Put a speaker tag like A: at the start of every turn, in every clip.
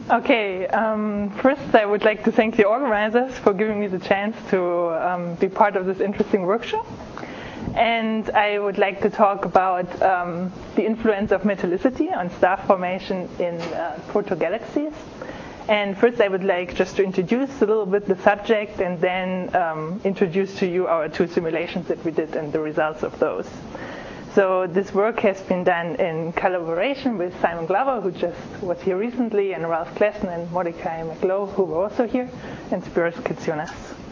A: Okay, first I would like to thank the organizers for giving me the chance to be part of this interesting workshop. And I would like to talk about the influence of metallicity on star formation in protogalaxies. And first I would like just to introduce a little bit the subject and then introduce to you our two simulations that we did and the results of those. So this work has been done in collaboration with Simon Glover, who just was here recently, and Ralph Klesson and Mordecai McLough, who were also here, and Spiros Kitsionas.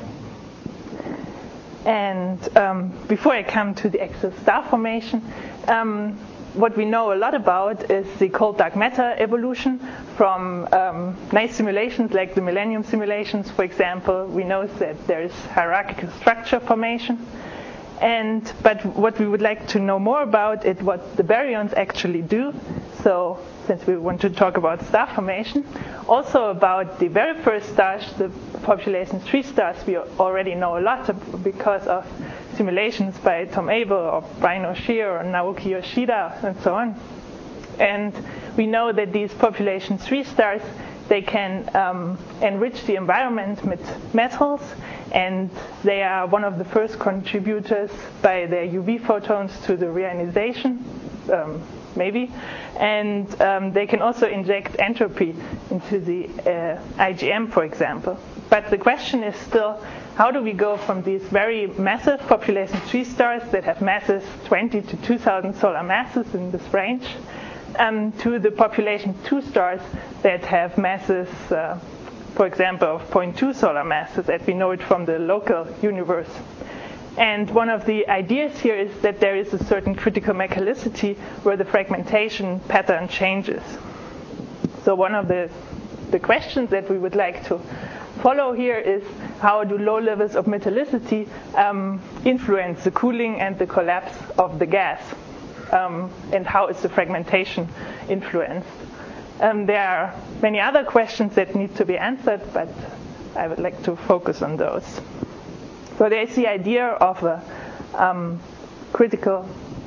A: And before I come to the actual star formation, what we know a lot about is the cold dark matter evolution from nice simulations like the Millennium simulations, for example. We know that there is hierarchical structure formation. But what we would like to know more about is what the baryons actually do. So since we want to talk about star formation, also about the very first stars, the population 3 stars, we already know a lot because of simulations by Tom Abel or Brian O'Shea or Naoki Yoshida and so on. And we know that these population 3 stars, they can enrich the environment with metals, and they are one of the first contributors by their UV photons to the reionization, maybe. And they can also inject entropy into the IgM, for example. But the question is still, how do we go from these very massive population 3 stars that have masses 20 to 2,000 solar masses in this range, to the population 2 stars that have masses, for example, of 0.2 solar masses, as we know it from the local universe. And one of the ideas here is that there is a certain critical mechanicity where the fragmentation pattern changes. So one of the questions that we would like to follow here is, how do low levels of metallicity influence the cooling and the collapse of the gas? And how is the fragmentation influenced? There are many other questions that need to be answered, but I would like to focus on those. So there is the idea of a critical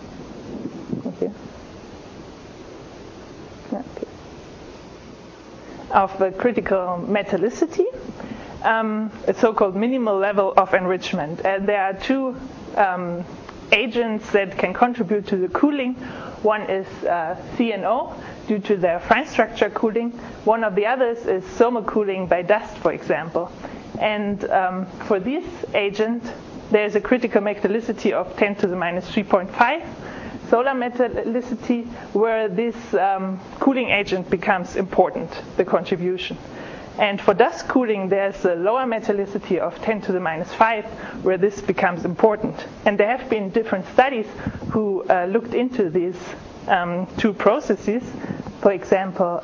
A: metallicity, a so-called minimal level of enrichment. And there are two agents that can contribute to the cooling. One is CNO, due to their fine structure cooling. One of the others is thermocooling by dust, for example. And for this agent, there's a critical metallicity of 10 to the minus 3.5 solar metallicity, where this cooling agent becomes important, the contribution. And for dust cooling, there's a lower metallicity of 10 to the minus 5, where this becomes important. And there have been different studies who looked into these two processes. For example,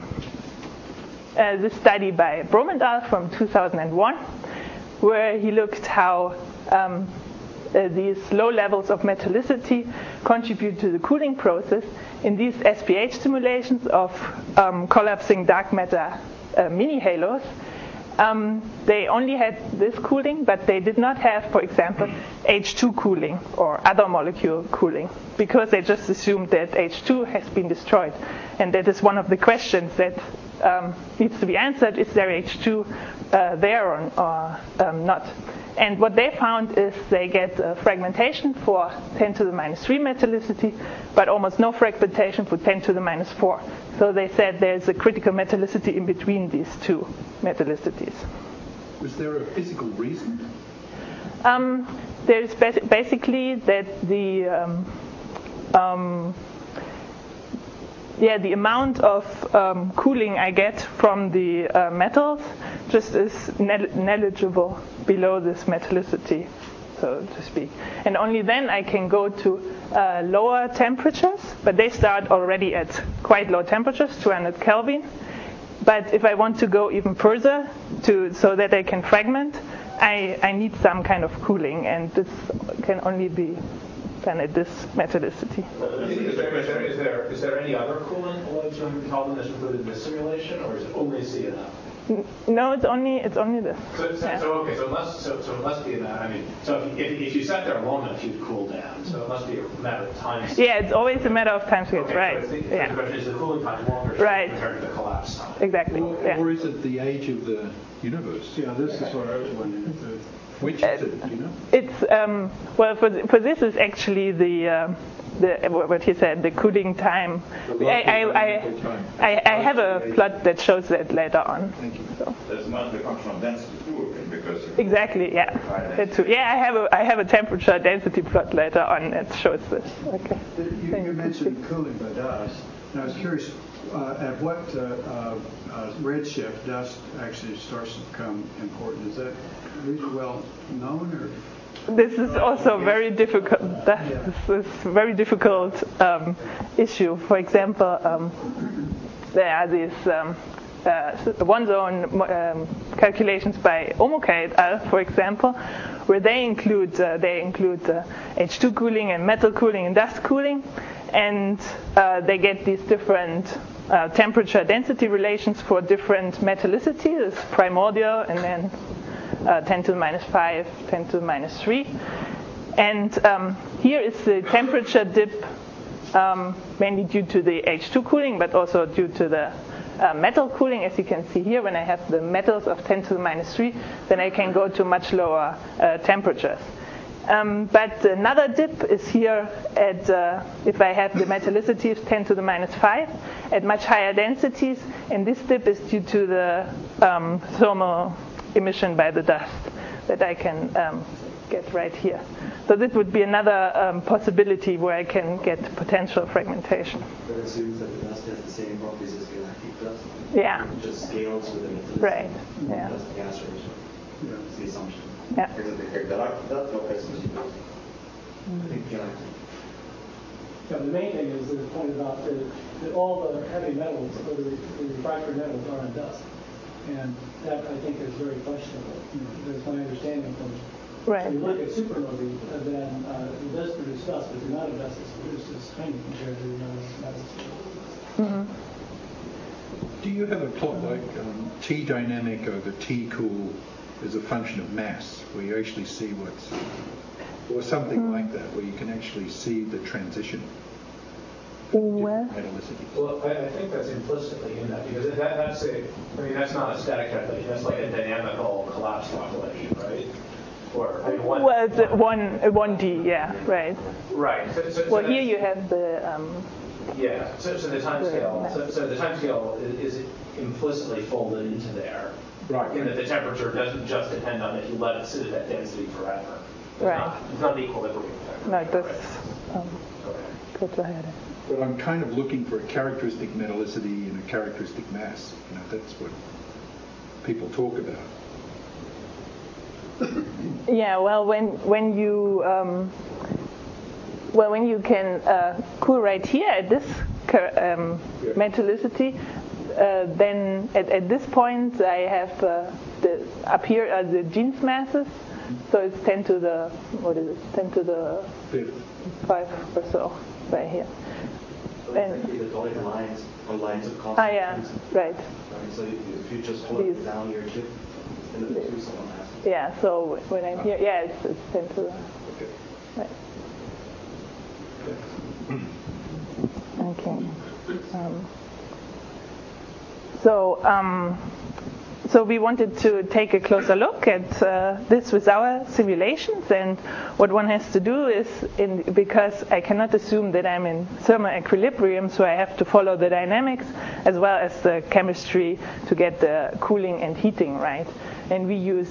A: this study by Bromendahl from 2001, where he looked how these low levels of metallicity contribute to the cooling process in these SPH simulations of collapsing dark matter mini halos. They only had this cooling, but they did not have, for example, H2 cooling or other molecule cooling, because they just assumed that H2 has been destroyed. And that is one of the questions that needs to be answered. Is there H2 there or not? And what they found is they get fragmentation for 10 to the minus 3 metallicity, but almost no fragmentation for 10 to the minus 4. So they said there's a critical metallicity in between these two metallicities.
B: Was there a physical reason?
A: There's basically that the amount of cooling I get from the metals just is negligible below this metallicity, so to speak. And only then I can go to lower temperatures, but they start already at quite low temperatures, 200 Kelvin. But if I want to go even further so that I can fragment, I need some kind of cooling, and this can only be done at this metallicity.
C: Is there any other coolant below 200 Kelvin that's included in this simulation, or is it only CNO?
A: No, it's only this.
C: So it must be that. I mean, so if you sat there long enough, you'd cool down. So it must be a matter of time.
A: Yeah, it's always a matter of time scales,
C: okay,
A: right?
C: So the question is the cooling time longer compared to the collapse time?
A: Exactly.
B: Or is it the age of the universe?
D: Yeah, this is what I was wondering.
B: Which is it? Do you know?
A: It's well, for this is actually the what he said, the cooling time. I have a plot that shows that later on.
B: Thank you.
A: So.
E: That's not the function of density too, because
A: Exactly, yeah. I have a temperature density plot later on that shows this. Okay.
D: You mentioned cooling by dust, and I was curious at what redshift dust actually starts to become important. Is that really well known, or?
A: This is also very difficult. This is a very difficult issue. For example, there are these one-zone calculations by Omokai et al., for example, where they include H2 cooling and metal cooling and dust cooling, and they get these different temperature density relations for different metallicity. There's primordial and then 10 to the minus 5, 10 to the minus 3. And here is the temperature dip mainly due to the H2 cooling, but also due to the metal cooling. As you can see here, when I have the metals of 10 to the minus 3, then I can go to much lower temperatures. But another dip is here at, if I have the metallicity of 10 to the minus 5, at much higher densities, and this dip is due to the thermal emission by the dust that I can get right here. So this would be another possibility where I can get potential fragmentation.
F: That assumes that the dust has the same properties as galactic dust.
A: Yeah.
F: It just scales with the metallicity.
A: Right. Yeah.
F: That's the gas ratio.
D: Yeah.
F: That's the assumption.
A: Yeah.
G: Yeah, the main thing is the point about that all the heavy metals, or the refractory metals, are in dust. And that, I think, is very questionable. That's my understanding from
A: Right.
G: When you look at supernovae, then it does produce dust, but the amount of dust that's produced is tiny compared to the amount of metals.
A: Mm-hmm.
B: Do you have a plot like T dynamic over T cool as a function of mass, where you actually see what's, or something like that, where you can actually see the transition?
A: Well,
C: Well, I think that's implicitly in that, because that's not a static calculation. That's like a dynamical collapse calculation, right? Or
A: well, it's 1D, yeah, right.
C: Right.
A: Well, here you have the.
C: Yeah. So the time scale. So the time scale is implicitly folded into there.
B: Right.
C: In that the temperature doesn't just depend on if you let it sit at that density forever. It's not an equilibrium effect.
A: No, that's
C: Okay.
A: go to higher.
B: But I'm kind of looking for a characteristic metallicity and a characteristic mass. That's what people talk about.
A: Yeah, well, when you can cool right here at this metallicity, then at this point I have up here are the Jeans masses, so it's 10 to the 10 to the 5 or so right here.
F: So it's actually the dotted lines or lines of constant.
A: Yeah, right.
F: So if you just hold down your chip, then it produces some mass.
A: Yeah, so when I'm here, yeah, it's 10 to the. Right. Okay. So we wanted to take a closer look at this with our simulations, and what one has to do is, because I cannot assume that I'm in thermal equilibrium, so I have to follow the dynamics as well as the chemistry to get the cooling and heating right. And we use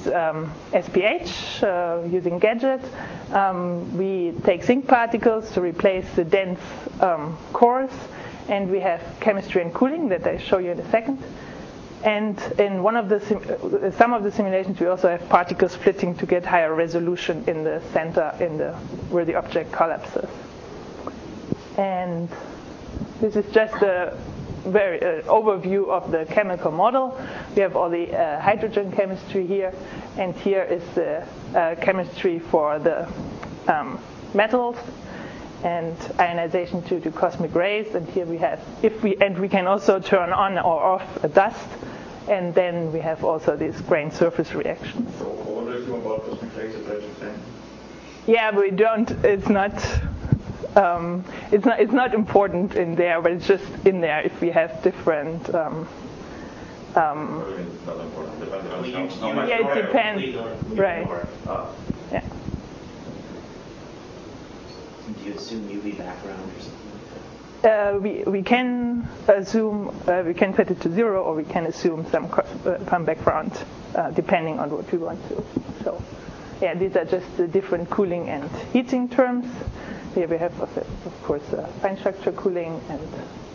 A: SPH using Gadget. We take zinc particles to replace the dense cores, and we have chemistry and cooling that I show you in a second. And in some of the simulations, we also have particle splitting to get higher resolution in the center, where the object collapses. And this is just a very overview of the chemical model. We have all the hydrogen chemistry here, and here is the chemistry for the metals and ionization due to cosmic rays. And here we have, we can also turn on or off a dust And then we have also these grain surface reactions.
E: So what do you think about cosmic rays at that time?
A: Yeah, we don't. It's not. It's not important in there, but it's just in there if we have different.
E: It's not important. Depends on how much
A: Yeah, it depends. Right. Yeah.
F: Do you assume UV background or something like that?
A: We can assume we can set it to 0, or we can assume some background depending on what we want to show. Yeah, these are just the different cooling and heating terms. Here we have, of course, fine structure cooling, and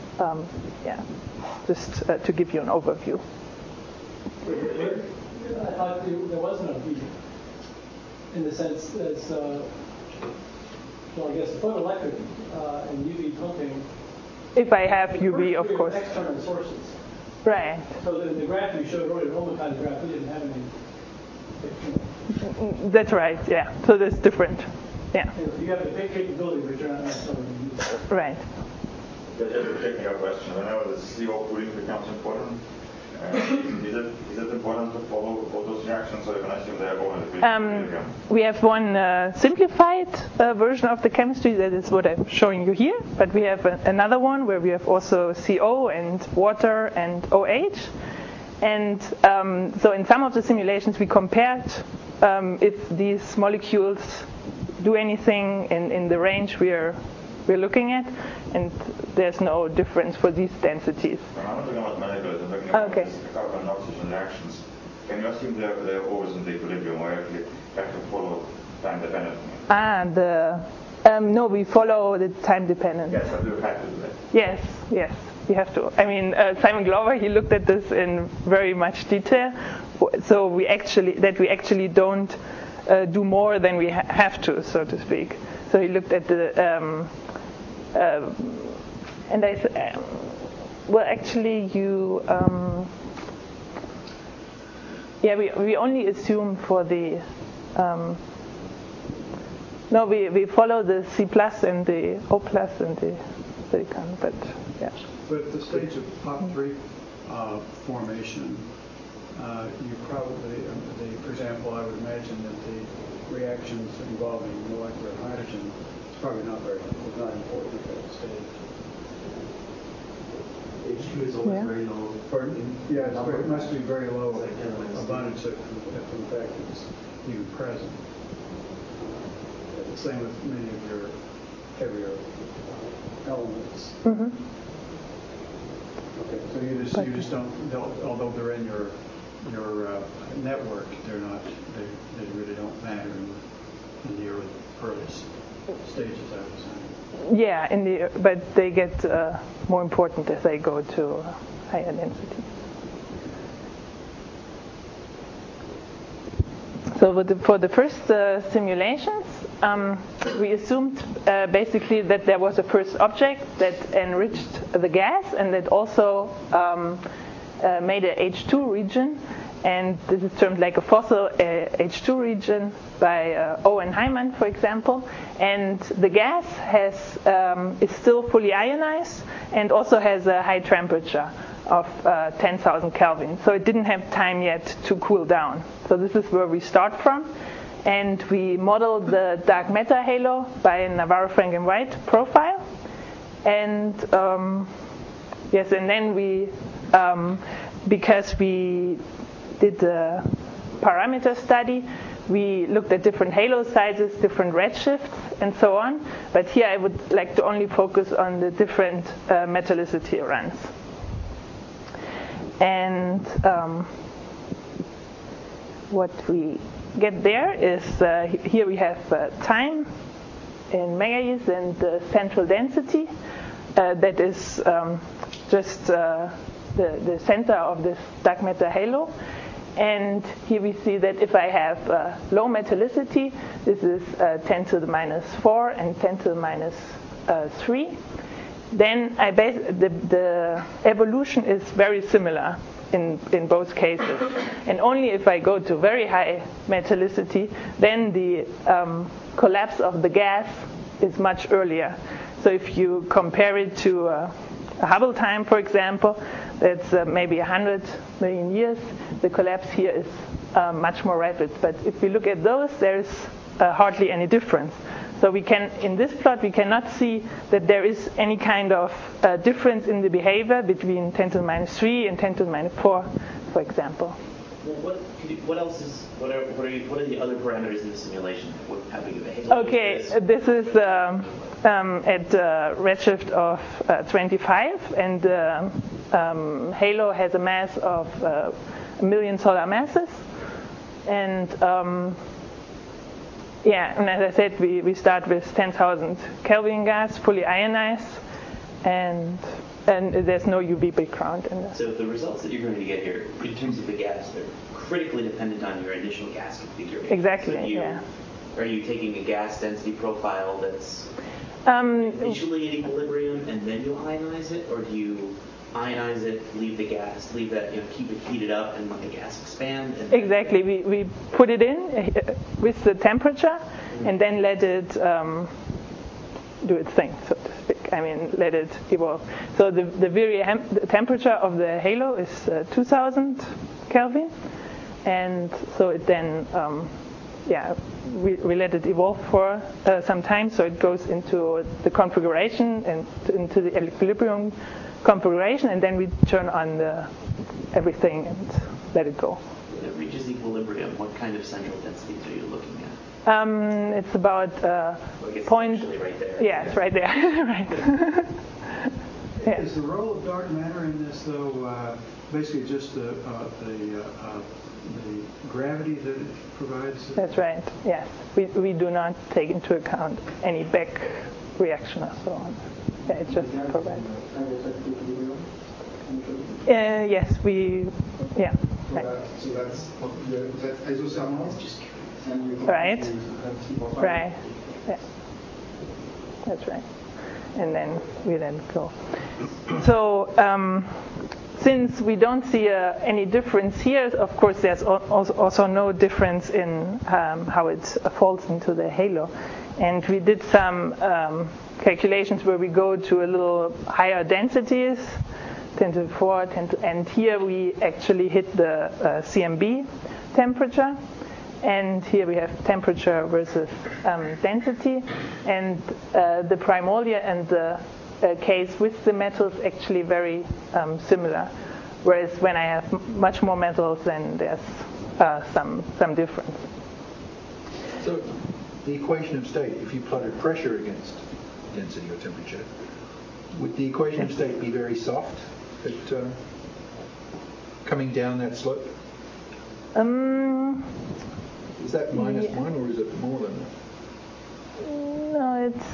A: just to give you an overview.
G: I thought there was no heat in the sense as, well, I guess photoelectric and UV pumping.
A: If I have UV, of course.
G: External sources.
A: Right.
G: So in the graph you showed earlier, the kind of graph, we didn't have any external.
A: That's right, yeah. So that's different. Yeah.
G: You have the big capability, but you're not necessarily using it.
A: Right.
E: Just a technical question. Whenever the CO cooling becomes important, is it important to follow all those reactions, or you can assume they are all in the
A: We have one simplified version of the chemistry, that is what I'm showing you here, but we have another one where we have also CO and water and OH. And so in some of the simulations we compared if these molecules do anything in the range we're looking at, and there's no difference for these densities.
E: I'm not talking about molecules, I'm talking about
A: Okay.
E: these carbon and oxygen reactions. Can you assume they're always in the equilibrium, or actually have to follow time dependent?
A: No, we follow the time dependent.
E: Yes, but you have to do that.
A: Yes, we have to. I mean, Simon Glover, he looked at this in very much detail. So we actually don't do more than we have to, so to speak. So he looked at the, and I said, well, actually, you, we only assume for the. No, we follow the C plus and the O plus and the silicon, but yeah.
D: But at the stage of POP3 formation, you probably, for example, I would imagine that the reactions involving molecular hydrogen is probably not important at that stage.
F: H2 is always very low.
D: Pardon? Yeah, it must be very low
F: It's like 10 minus
D: abundance if in fact it's even present. Same with many of your heavier elements.
A: Mm-hmm.
D: Okay, so you just don't, although they're in your network, they're not, they really don't matter in the earliest stages, I would say.
A: Yeah, but they get more important as they go to higher density. So for the first simulations, we assumed basically that there was a first object that enriched the gas and that also made a H2 region. And this is termed like a fossil H2 region by Owen Hyman, for example. And the gas is still fully ionized and also has a high temperature of 10,000 Kelvin. So it didn't have time yet to cool down. So this is where we start from. And we modeled the dark matter halo by Navarro, Frank, and White profile. And yes, and then we, because we did the parameter study, we looked at different halo sizes, different redshifts, and so on. But here I would like to only focus on the different metallicity runs. And what we get there is here we have time in megayears and the central density. That is just the center of this dark matter halo. And here we see that if I have low metallicity, this is 10 to the minus 4 and 10 to the minus 3. Then the evolution is very similar in both cases. And only if I go to very high metallicity, then the collapse of the gas is much earlier. So if you compare it to a Hubble time, for example, that's maybe 100 million years, the collapse here is much more rapid. But if we look at those, there's hardly any difference. So we can, in this plot, we cannot see that there is any kind of difference in the behavior between 10 to the minus 3 and 10 to the minus 4, for example.
H: What else is? What are the other parameters in the simulation? How big of a halo?
A: Okay, this is at redshift of 25, and halo has a mass of 1 million solar masses, and and as I said, we start with 10,000 Kelvin gas, fully ionized, and there's no UV background in this.
H: So the results that you're going to get here, in terms of the gas, they're critically dependent on your initial gas configuration.
A: Exactly,
H: so Are you taking a gas density profile that's initially in equilibrium and then you ionize it, or do you ionize it, leave the gas, keep it heated up and let the gas expand?
A: Exactly, we put it in with the temperature and then let it do its thing, so to speak. I mean, let it evolve. So the temperature of the halo is 2000 Kelvin, and so it then we let it evolve for some time, so it goes into the configuration and into the equilibrium configuration, and then we turn on everything and let it go.
H: When it reaches equilibrium, what kind of central densities are you looking at?
A: It's about point.
H: Right there.
A: Yeah, it's right there. Right. Yeah.
D: Is the role of dark matter in this, though, basically just the gravity that it provides?
A: That's right. Yes, we do not take into account any back reaction or so on. Yeah, it just provides. Yes, we. Yeah. Right.
I: So that's isothermal.
A: Right. Right. Yeah. That's right. And then we let it go. So since we don't see any difference here, of course, there's also no difference in how it falls into the halo. And we did some calculations where we go to a little higher densities, 10 to the 4, 10 to, and here we actually hit the CMB temperature. And here we have temperature versus density. And the Primolia and the case with the metals actually very similar. Whereas when I have much more metals, then there's some difference.
B: So the equation of state, if you plotted pressure against density or temperature, would the equation of state be very soft at coming down that slope? Is that minus 1 or is it more than that?
A: No, it's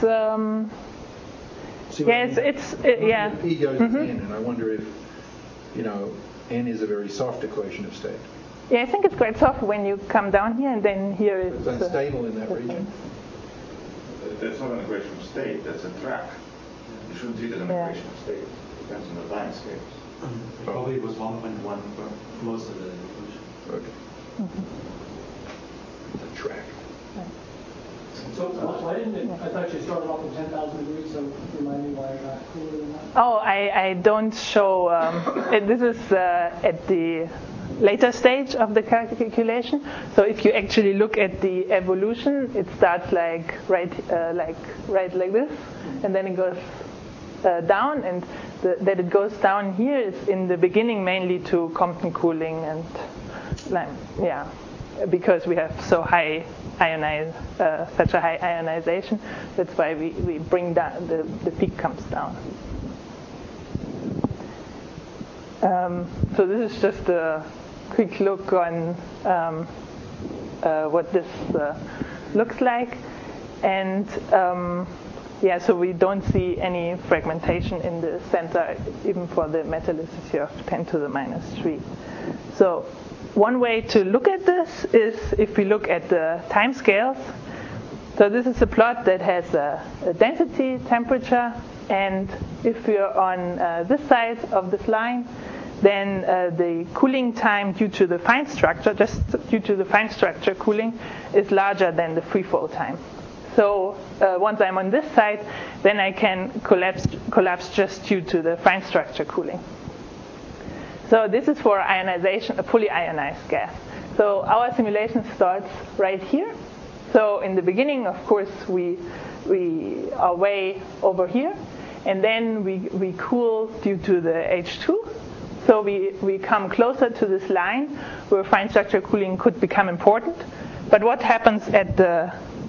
B: yeah. E goes to n, and I wonder if n is a very soft equation of state.
A: Yeah, I think it's quite soft when you come down here, and then here it's
B: unstable in that region.
E: That's not an equation of state. That's a track. You shouldn't see it as an equation of state. It depends on the time scales.
F: Probably it was 1.1 for most of the equation.
B: Okay. It's a track.
G: So why didn't it? I thought you started off with 10,000 degrees. So remind me why it got cooler than that.
A: Oh, I don't show. This is at the later stage of the calculation. So if you actually look at the evolution, it starts like right like this, and then it goes down, and that it goes down here is in the beginning mainly to Compton cooling and because we have so high such a high ionization. That's why we bring down the peak comes down. So this is just a quick look on what this looks like, and so we don't see any fragmentation in the center, even for the metallicity of 10 to the minus 3. So one way to look at this is if we look at the time scales. So this is a plot that has a density, temperature, and if we're on this side of this line, then the cooling time due to the fine structure, just due to the fine structure cooling, is larger than the free fall time. So once I'm on this side, then I can collapse just due to the fine structure cooling. So this is for ionization, a fully ionized gas. So our simulation starts right here. So in the beginning, of course, we are way over here, and then we cool due to the H2. So we come closer to this line where fine structure cooling could become important. But what happens at the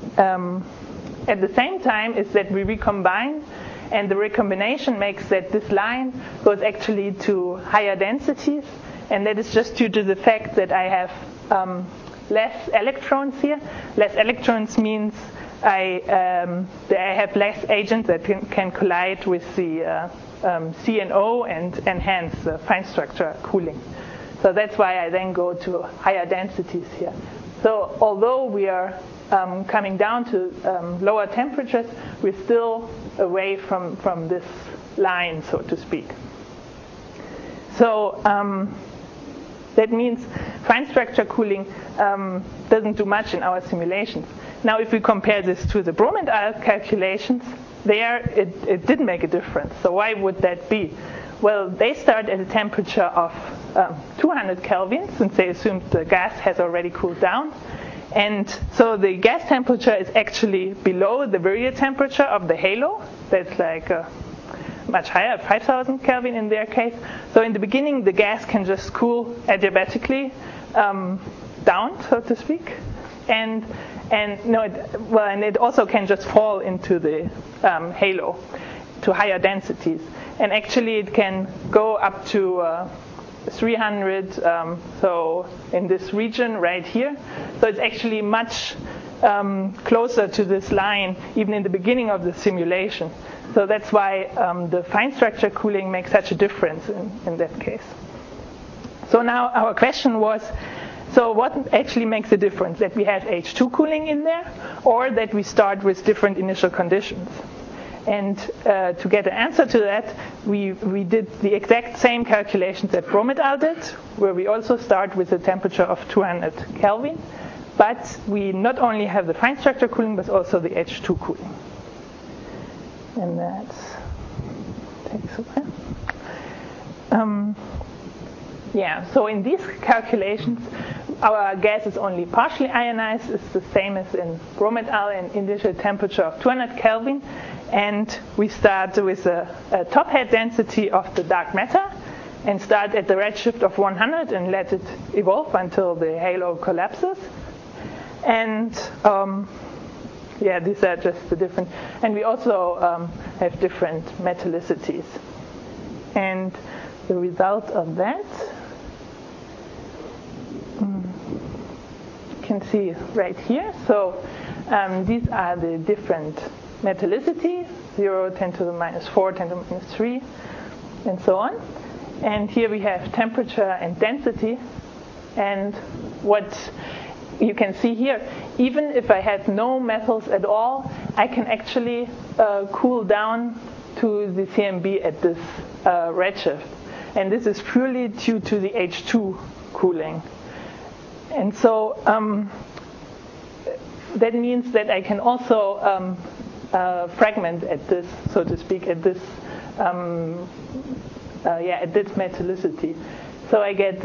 A: same time is that we recombine, and the recombination makes that this line goes actually to higher densities, and that is just due to the fact that I have less electrons here. Less electrons means I have less agents that can collide with the CNO and enhance the fine structure cooling. So that's why I then go to higher densities here. So although we are coming down to lower temperatures, we're still away from this line, so to speak. So that means fine structure cooling doesn't do much in our simulations. Now, if we compare this to the Brohm et al. Calculations, there it did make a difference. So why would that be? Well, they start at a temperature of 200 Kelvin, since they assumed the gas has already cooled down. And so the gas temperature is actually below the Virier temperature of the halo. That's like much higher, 5,000 Kelvin in their case. So in the beginning, the gas can just cool adiabatically down, so to speak. And it also can just fall into the halo to higher densities. And actually, it can go up to 300, so in this region right here. So it's actually much closer to this line, even in the beginning of the simulation. So that's why the fine structure cooling makes such a difference in that case. So now our question was, so what actually makes a difference? That we have H2 cooling in there, or that we start with different initial conditions? And to get an answer to that, we did the exact same calculations that Brohm et al. Did, where we also start with a temperature of 200 Kelvin, but we not only have the fine structure cooling, but also the H2 cooling. And that takes a while. So in these calculations, our gas is only partially ionized. It's the same as in Brohm et al. An initial temperature of 200 Kelvin. And we start with a top head density of the dark matter and start at the redshift of 100 and let it evolve until the halo collapses. And these are just the different. And we also have different metallicities. And the result of that, you can see right here. So these are the different metallicity, 0, 10 to the minus 4, 10 to the minus 3, and so on. And here we have temperature and density. And what you can see here, even if I have no metals at all, I can actually cool down to the CMB at this redshift. And this is purely due to the H2 cooling. And so that means that I can also fragment at this, so to speak, at this metallicity. So I get.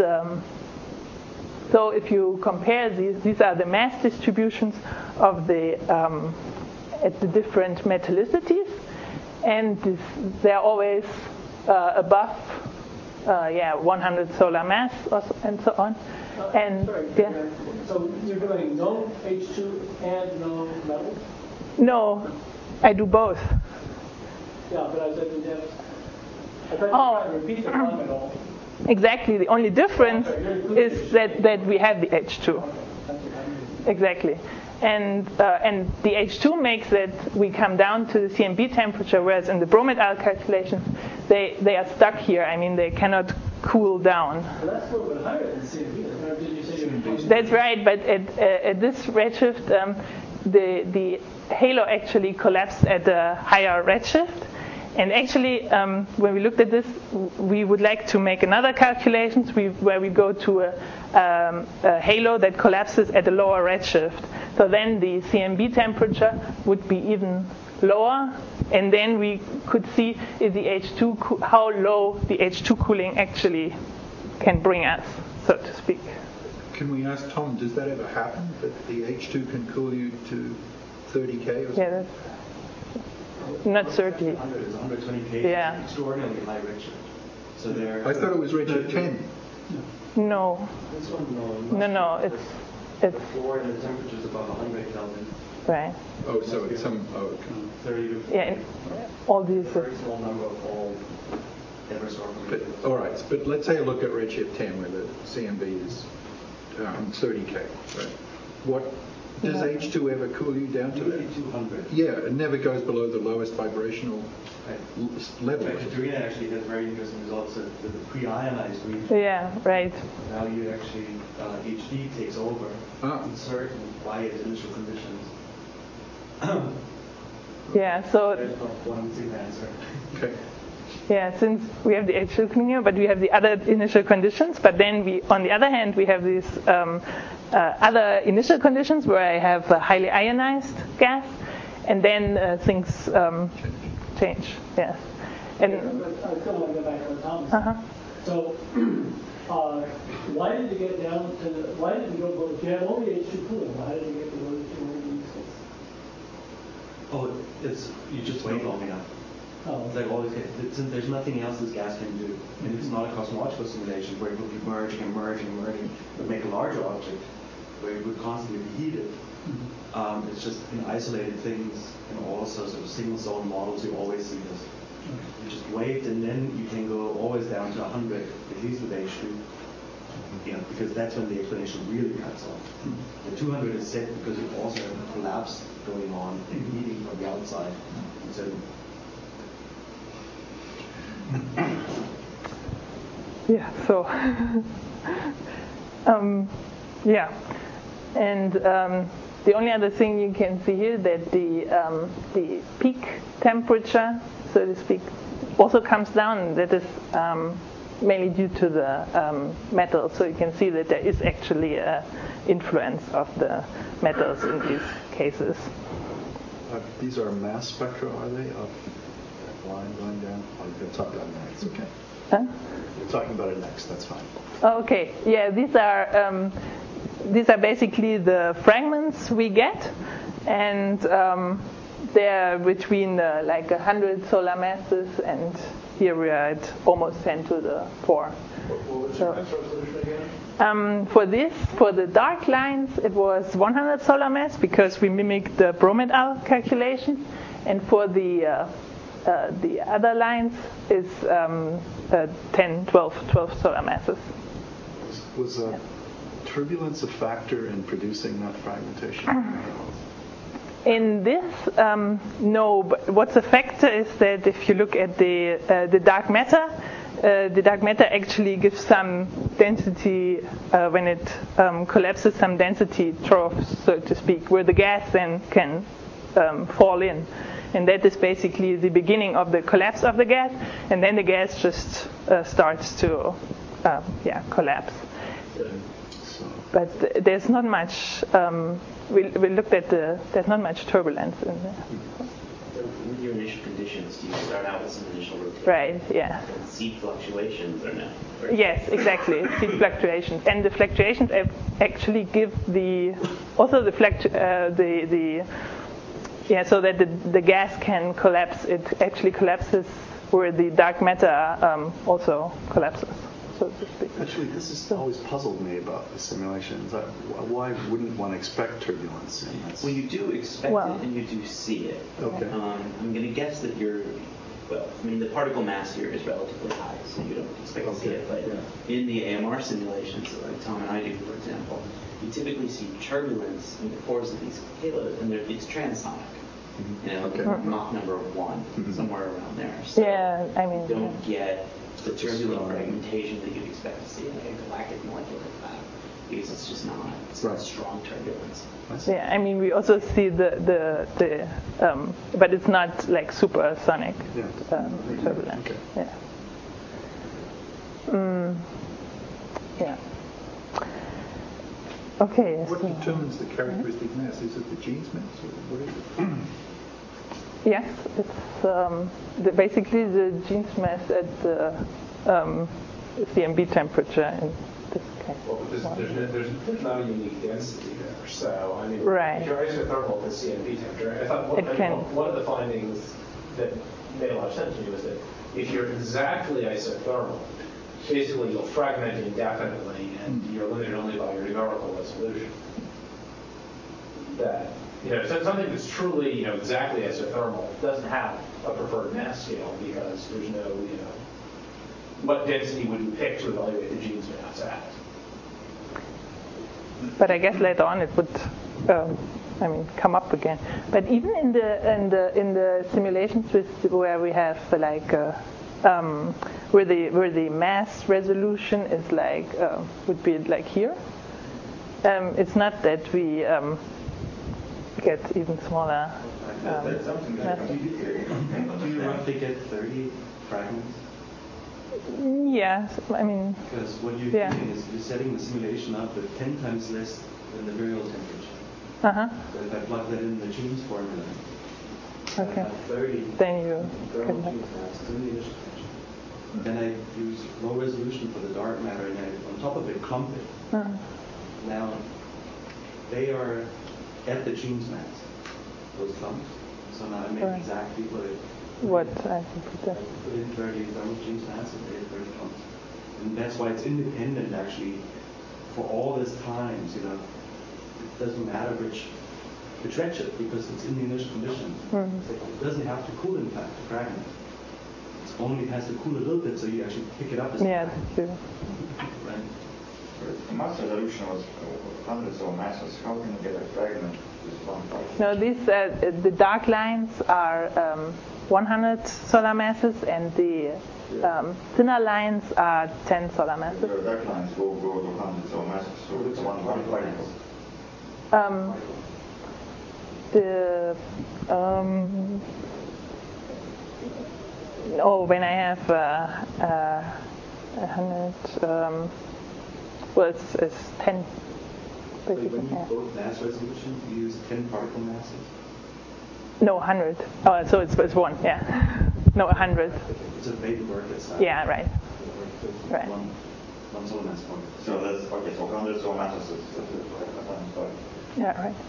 A: So if you compare these are the mass distributions of the at the different metallicities, and they're always above 100 solar mass and so on. And
G: so you're doing no H2 and no metals?
A: No, I do both.
G: Yeah, but I said that. I thought you repeat the one at all.
A: Exactly. The only difference is that we have the H2. Exactly. And the H2 makes that we come down to the CMB temperature, whereas in the Brohm et al. Calculations, they are stuck here. I mean, they cannot cool down.
G: Well, that's a little bit higher than CMB. Or did you say CMB?
A: That's right, but at this redshift, the halo actually collapsed at a higher redshift. And actually, when we looked at this, we would like to make another calculations where we go to a halo that collapses at a lower redshift. So then the CMB temperature would be even lower, and then we could see if the H2 how low the H2 cooling actually can bring us, so to speak.
B: Can we ask Tom, does that ever happen, that the H2 can cool you to 30K or something?
A: Yeah, that's not 30.
F: 100 is 120K.
A: Yeah.
F: Extraordinarily high redshift. So they're.
B: I thought it was redshift 10.
A: No.
F: This one,
A: No, it's
F: the floor and the temperature is above 100 Kelvin.
A: right.
B: Oh, so it's some, okay.
F: 30 to 40.
A: Yeah, all these.
F: A very small number of all ever saw from
B: But, all right, but let's say a look at redshift 10 where the CMB is 30K, right? What does H2 ever cool you down to that?
F: 200.
B: Yeah, it never goes below the lowest vibrational level.
F: Katerina actually has very interesting results at the pre-ionized region.
A: Yeah, right.
F: Value actually HD takes over in certain quiet initial conditions.
A: Yeah, so.
F: There's not one single answer.
B: Okay.
A: Yeah, since we have the H2 cooling here, but we have the other initial conditions. But then we, on the other hand, we have these other initial conditions where I have a highly ionized gas, and then things change. Yes. And
G: I still want to go back to what Thomas
A: uh-huh.
G: So, why did you get down to? Why did you go below? If you had only H2 cooling, why did you get below 206?
F: Oh, it's you just wait long enough.
G: Oh.
F: It's like always, since there's nothing else this gas can do, and it's not a cosmological simulation where it will keep merging and merging and merging, but make a larger object where it would constantly be heated. Mm-hmm. It's just in isolated things and also sort of single zone models you always see this. Okay. You just wait and then you can go always down to 100, at least with H2. You know, because that's when the explanation really cuts off. Mm-hmm. The 200 is set because you also have a collapse going on and heating from the outside. And so
A: yeah, so yeah, and the only other thing you can see here that the peak temperature, so to speak, also comes down. That is mainly due to the metals. So you can see that there is actually an influence of the metals in these cases.
J: These are mass spectra, are they? Of line going down? Oh, you can talk about it next. Okay.
A: Huh?
J: You're talking about it next. That's fine.
A: Okay. Yeah, these are basically the fragments we get, and they're between like 100 solar masses, and here we are at almost 10 to the 4.
C: What was your mass resolution again?
A: For the dark lines, it was 100 solar mass because we mimicked the Bromed-Al calculation, and for the other lines is 10, 12 solar masses.
J: Was turbulence a factor in producing that fragmentation?
A: In this, no. But what's a factor is that if you look at the dark matter actually gives some density when it collapses, some density troughs, so to speak, where the gas then can fall in. And that is basically the beginning of the collapse of the gas, and then the gas just starts to collapse. But there's not much. We looked at there's not much turbulence in there.
H: So with your initial conditions, do you start out with some initial rotation?
A: Right. Yeah.
H: And seed fluctuations or no? Or
A: yes, exactly. Seed fluctuations, and the fluctuations actually give so that the gas can collapse. It actually collapses where the dark matter also collapses, so to speak.
J: Actually, this has always puzzled me about the simulations. Why wouldn't one expect turbulence?
H: Well, you do expect it and you do see it.
J: Okay.
H: I'm going to guess that the particle mass here is relatively high, so you don't expect to see it. But in the AMR simulations, like Tom and I do, for example, you typically see turbulence in the cores of these halos, and it's transonic. Mach number 1, somewhere around there. So you don't get the turbulent fragmentation that you'd expect to see in a galactic molecular cloud, because it's just not strong turbulence.
A: Yeah, we also see the but it's not like supersonic turbulence. Okay. Yeah. Okay.
B: What determines the characteristic mass? Is it the Jeans mass, or what is it?
A: Yes, it's basically the Jeans mass at CMB temperature in this case.
C: Well, there's not a unique density there. So, I mean,
A: right.
C: If you're isothermal to CMB temperature, I thought one of the findings that made a lot of sense to me was that if you're exactly isothermal, basically you'll fragment indefinitely and you're limited only by your numerical resolution. That, so something that's truly, exactly isothermal doesn't have a preferred mass scale because there's no, what density would you pick to evaluate the gene's mass at?
A: But I guess later on it would, come up again. But even in the simulations where we have where the mass resolution is would be like here. It's not that we get even smaller.
F: That's something that do you roughly get 30 fragments?
A: Yes,
F: because what you're doing is you're setting the simulation up with 10 times less than the virial temperature. So if I plug that in the genes formula, I have 30
A: then you
F: thermal genes mass in the initial temperature. Then I use low resolution for the dark matter, and I, on top of it, clump it. Now, they are at the genes mass, those clumps. So now I make exactly what
A: I put there.
F: Put in 30 thermal genes mass and 30 clumps. And that's why it's independent, actually, for all this time. It doesn't matter which redshift because it's in the initial condition. It doesn't have to cool, in fact, to fragment. It only has to cool a little bit so you actually pick it up as a fragment.
A: True.
F: Right.
E: The mass resolution was hundreds of masses. How can you get a fragment with one particle?
A: No, these the dark lines are 100 solar masses, and the thinner lines are 10 solar masses.
E: The dark lines go to hundreds of masses, so it's one particle.
A: When I have 100, well, it's 10.
F: So when you both mass resolution, you use 10 particle masses?
A: No, 100. Oh, so it's one, yeah. No, 100.
F: So they work as
A: yeah, right. Right.
F: One solar mass point.
E: So that's okay. So hundreds of masses is
A: yeah, right.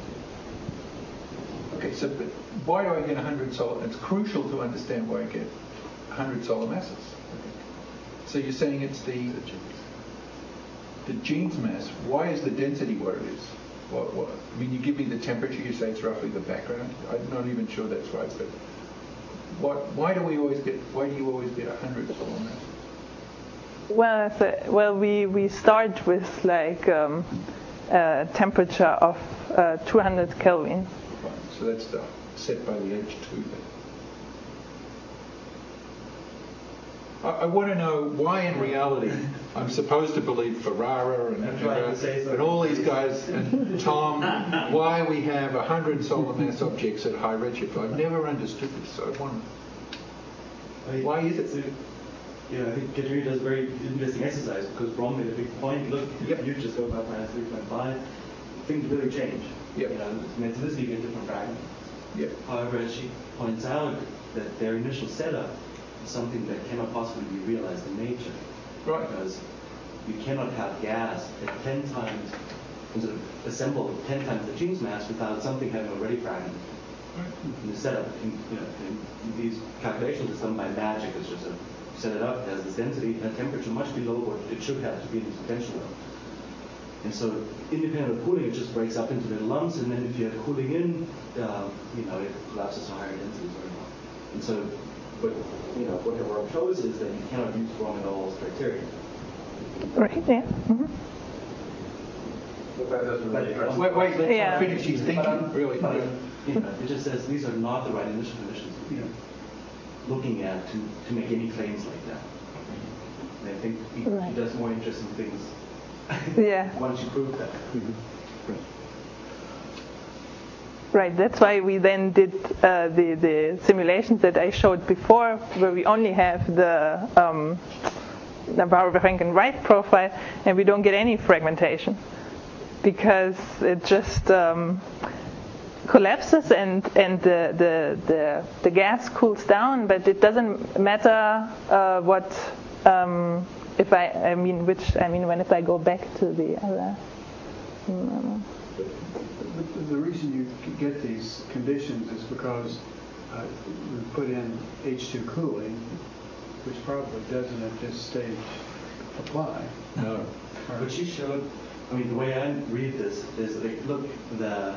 B: Okay, so why do I get 100 solar? It's crucial to understand why I get 100 solar masses. Okay. So you're saying it's the gene's mass. Why is the density what it is? What? I mean, you give me the temperature. You say it's roughly the background. I'm not even sure that's right. But why do you always get 100 solar masses?
A: Well, we start with a temperature of 200 Kelvin.
B: Right. So that's set by the H2 then. I want to know why in reality I'm supposed to believe Ferrara and all these guys and Tom, why we have 100 solar mass objects at high redshift. I've never understood this, so I wonder. Why is it?
F: I think Katerina does a very interesting exercise because Brom made a big point. Look, you just go about minus 3.5, things really change. Metallicity get different fragments. However, as she points out, that their initial setup is something that cannot possibly be realized in nature.
B: Right.
F: Because you cannot have gas at 10 times, sort of assemble 10 times the gene's mass without something having already fragmented.
B: Right.
F: And the setup, in these calculations is done by magic. It's just set it up, it has this density and a temperature much below what it should have to be in its potential level. And so, independent of cooling, it just breaks up into little lumps, and then if you have cooling in, it collapses to higher densities or not. And so, what your work shows is that you cannot use Brom-et-al.'s criteria.
A: Right, yeah. Mm-hmm.
C: But that doesn't really address
B: Wait, let's finish his thinking, really.
F: It just says these are not the right initial conditions to be looking at to make any claims like that. And I think he does more interesting things once you prove that.
A: Right, that's why we then did the simulations that I showed before, where we only have the Bauer-Franken-Wright profile, and we don't get any fragmentation, because it just collapses and the gas cools down, but it doesn't matter what if if I go back to the other.
D: The reason you get these conditions is because we put in H2 cooling, which probably doesn't at this stage apply.
J: No.
F: But you showed, the way I read this is, look, the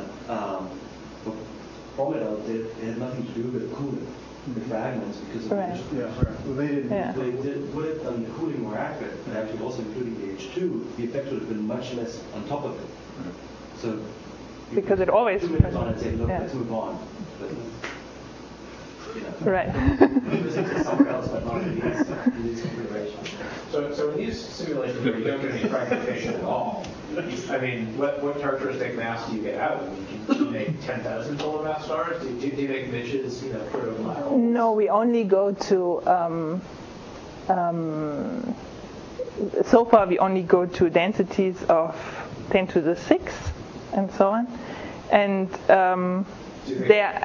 F: Formidel did, it had nothing to do with cooling the fragments because of
A: right.
F: the
D: Well, they didn't.
A: Yeah.
F: They would have done the cooling more accurate, but actually also including the H2, the effect would have been much less on top of it.
J: Right.
F: So
A: because it always
F: 2 minutes on it and say, look, let's move on. But,
A: right.
F: somewhere else, but not in these configurations.
C: So in these simulations where you don't get any fragmentation at all, what characteristic mass do you get out? Do you make 10,000 solar mass stars? Do you make niches, proto-black?
A: No, we only go to. So far, we only go to densities of 10 to the 6, and so on, and there.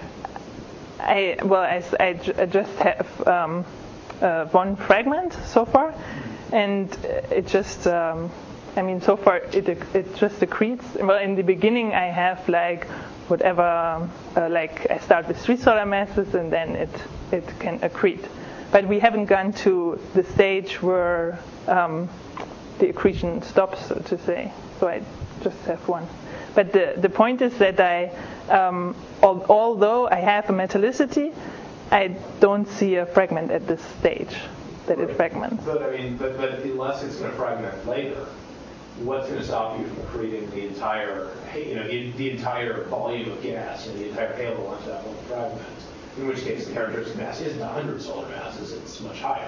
A: I just have one fragment so far, and it just, so far it just accretes. Well, in the beginning I have whatever, I start with 3 solar masses and then it can accrete. But we haven't gone to the stage where the accretion stops, so to say. So I just have one. But the point is that although I have a metallicity, I don't see a fragment at this stage that it fragments.
C: But unless it's going to fragment later, what's going to stop you from creating the entire, the entire volume of gas, the entire halo onto that one fragment? In which case, the characteristic mass isn't 100 solar masses; it's much higher.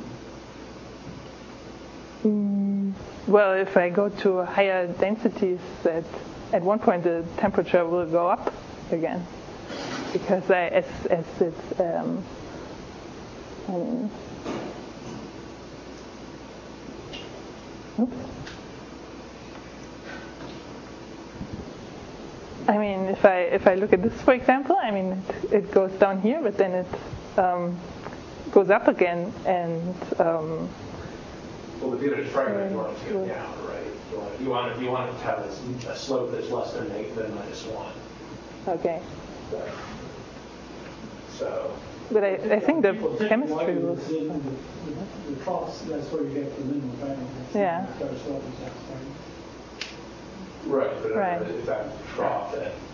A: Well, if I go to higher densities, at one point the temperature will go up again, because as it's oops. If I look at this, for example, it goes down here, but then it goes up again, and
C: well, the unit fragment you want it to go down, right? You want it to have a slope that's less than -1.
A: Okay.
C: So.
A: But I think the chemistry was.
G: The troughs, that's where you get the minimum fragment.
A: Yeah.
C: Right, but if that trough,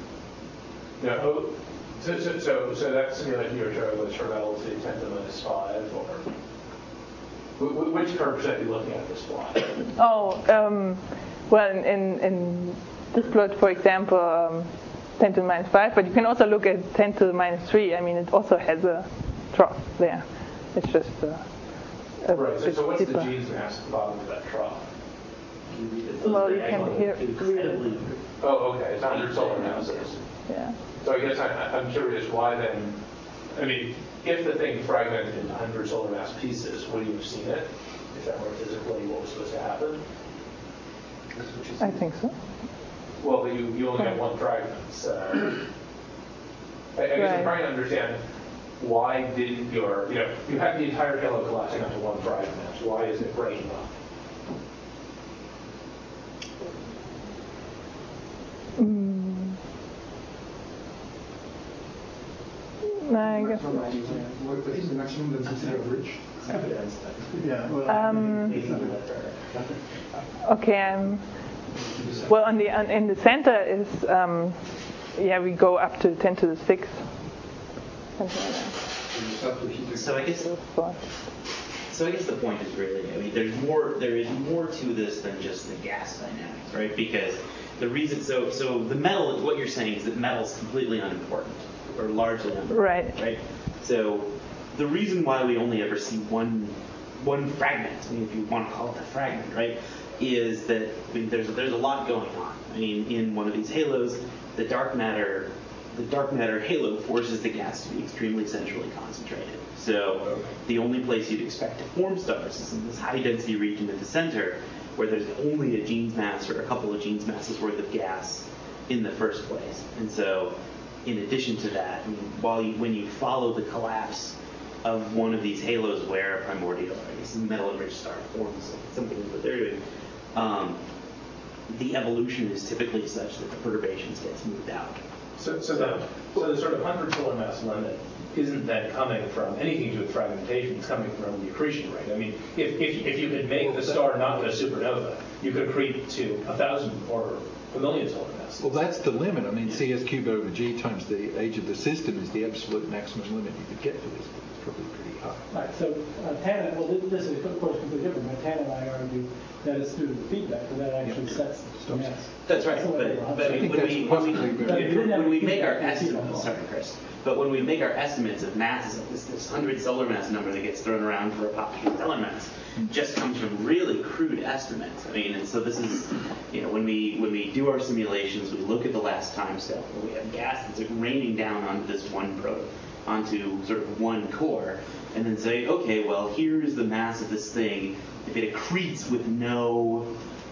C: so that simulation you were showing was for metals 10 to the -5, or which curves are you looking at this plot?
A: Well, in this plot, for example, 10 to the -5, but you can also look at 10 to the -3. It also has a trough there. It's just
C: right. So what's the G's mass at the bottom of that trough?
A: Well, you can hear it.
C: Oh, okay. It's 100 solar masses.
A: Yeah.
C: So I guess I'm curious why then. If the thing fragmented into 100 solar mass pieces, would you have seen it? If that were physically what was supposed to happen?
A: I think so.
C: Well, but you only have one fragment, so I guess I'm trying to understand why didn't you have the entire halo collapsing onto one fragment. Why isn't it breaking up?
A: No, I guess.
I: What is the maximum density of Rich?
D: Yeah. Well,
A: okay. Well, in the center is we go up to 10 to the 6.
H: So I guess the point is really, there is more to this than just the gas dynamics, right? Because the reason, so the metal, what you're saying is that metal is completely unimportant, or largely unimportant, right? So the reason why we only ever see one fragment, if you want to call it a fragment, right, is that there's a lot going on. In one of these halos, the dark matter halo forces the gas to be extremely centrally concentrated. So the only place you'd expect to form stars is in this high density region at the center, where there's only a Jeans mass or a couple of Jeans masses worth of gas in the first place. And so in addition to that, when you follow the collapse of one of these halos where a primordial, I guess, metal-enriched star forms, something that they're doing, the evolution is typically such that the perturbations get smoothed out.
C: So the sort of 100 solar mass limit isn't then coming from anything to do with fragmentation. It's coming from the accretion rate. I mean, if you could make the star not go supernova, you could accrete to 1,000 or 1,000,000 solar masses.
B: Well, that's the limit. I mean, CS cubed over G times the age of the system is the absolute maximum limit you could get for this. It's probably pretty high.
G: Right. So Tana, well, this is of course completely different. But Tana and I argue that it's through the feedback, and that actually sets the mass.
H: That's right. But when we make our estimates, sorry, Chris. But when we make our estimates of masses, this 100 solar mass number that gets thrown around for a popular stellar mass, just comes from really crude estimates. I mean, and so this is, when we do our simulations, we look at the last time scale where we have gas that's raining down onto this one onto sort of one core, and then say, okay, well, here's the mass of this thing. If it accretes with no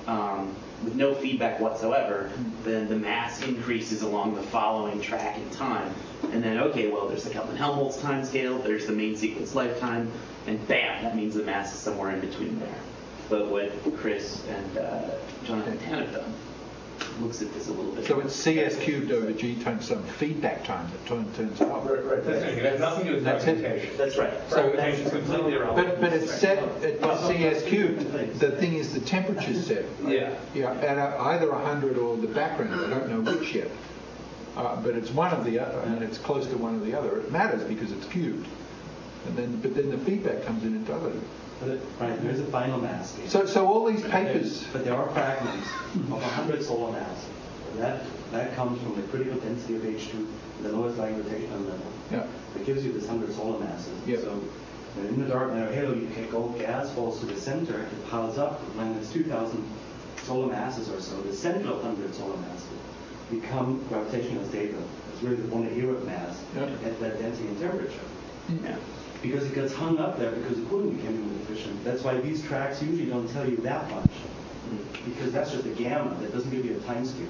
H: feedback whatsoever, then the mass increases along the following track in time. And then, okay, well, there's the Kelvin-Helmholtz time scale, there's the main sequence lifetime, and bam, that means the mass is somewhere in between there. But what Chris and Jonathan Tan have done looks at this a little bit.
B: So it's CS cubed over G times some feedback time that turns up.
C: Right. It has nothing to do with fragmentation.
H: That's right.
C: Fragmentation is completely irrelevant.
B: But it's set at CS cubed. The thing is the temperature's set.
C: Yeah.
B: Yeah, at either 100 or the background. I don't know which yet. But it's one of the other. I mean, it's close to one or the other. It matters because it's cubed. But then the feedback comes in into other.
F: Right, there's a final mass.
B: So all these papers.
F: But there are fragments of 100 solar mass. That comes from the critical density of H2, the lowest lying rotational level.
B: Yeah.
F: It gives you this 100 solar masses.
B: Yeah.
F: So in the dark matter halo, you can go, gas falls to the center, it piles up. When it's 2,000 solar masses or so, the central 100 solar masses become gravitationally stable. It's really the only era mass at that density and temperature.
H: Yeah.
F: Because it gets hung up there because the cooling became inefficient. That's why these tracks usually don't tell you that much. Because that's just a gamma. That doesn't give you a time scale.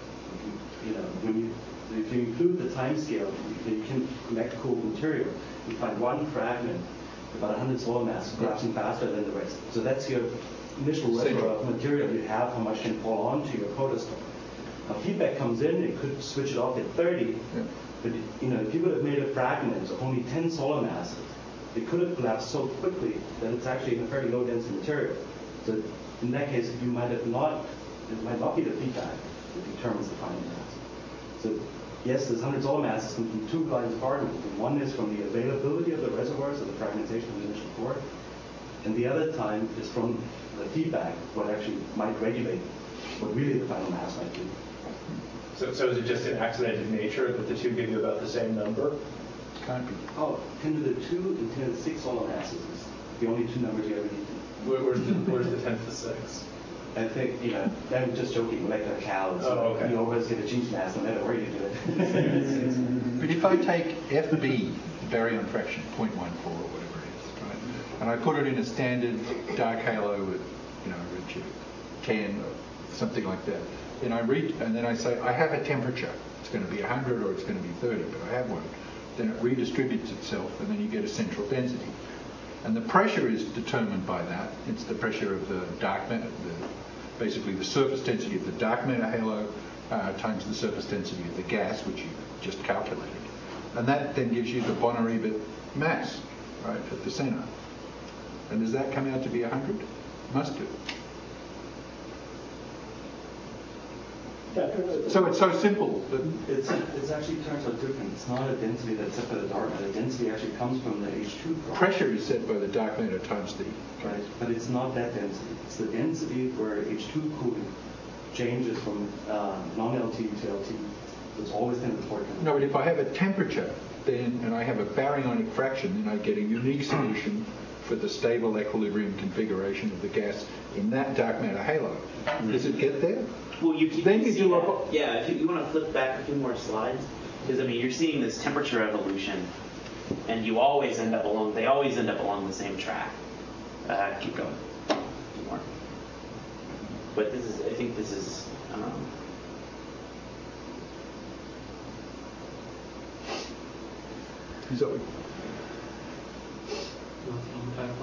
F: If you include the time scale, you can connect cooled material. You find one fragment, about 100 solar mass, collapsing faster than the rest. So that's your initial reservoir of material you have, how much can fall onto your protostar. Now feedback comes in, it could switch it off at 30. Yeah. But if you would have made a fragment of only 10 solar masses, it could have collapsed so quickly that it's actually in a very low density material. So in that case, it might not be the feedback that determines the final mass. So yes, this 100 solar masses come from two lines of argument. One is from the availability of the reservoirs of the fragmentation of the initial core, and the other time is from the feedback, what actually might regulate what really the final mass might be.
C: So is it just an accident of nature that the two give you about the same number?
B: Can't be.
F: 10 to the 2 and 10 to the 6 solar masses is the only two numbers you ever need to.
C: Where's the 10 to the 6?
F: I think, I'm just joking, like the cows.
C: Oh, okay.
F: You always get a change mass no matter where you do it.
B: But if I take FB, baryon fraction, 0.14 or whatever it is, right, and I put it in a standard dark halo with, Richard 10 or something like that, then and then I say, I have a temperature. It's going to be 100 or it's going to be 30, but I have one. Then it redistributes itself, and then you get a central density. And the pressure is determined by that. It's the pressure of the dark matter, basically the surface density of the dark matter halo times the surface density of the gas, which you just calculated. And that then gives you the Bonner-Ebert mass, right, at the center. And does that come out to be 100? Must do. So it's so simple.
F: It's actually turns out different. It's not a density that's set by the dark matter. The density actually comes from the H2 product.
B: Pressure is set by the dark matter times the...
F: Right, but it's not that density. It's the density where H2 cooling changes from non-LT to LT. It's always 10 to the 4.
B: No, but if I have a temperature, and I have a baryonic fraction, then I get a unique solution for the stable equilibrium configuration of the gas in that dark matter halo. Does it get there?
H: Well, if you want to flip back a few more slides, because you're seeing this temperature evolution, and they always end up along the same track. Keep going. A few more. But I think this is.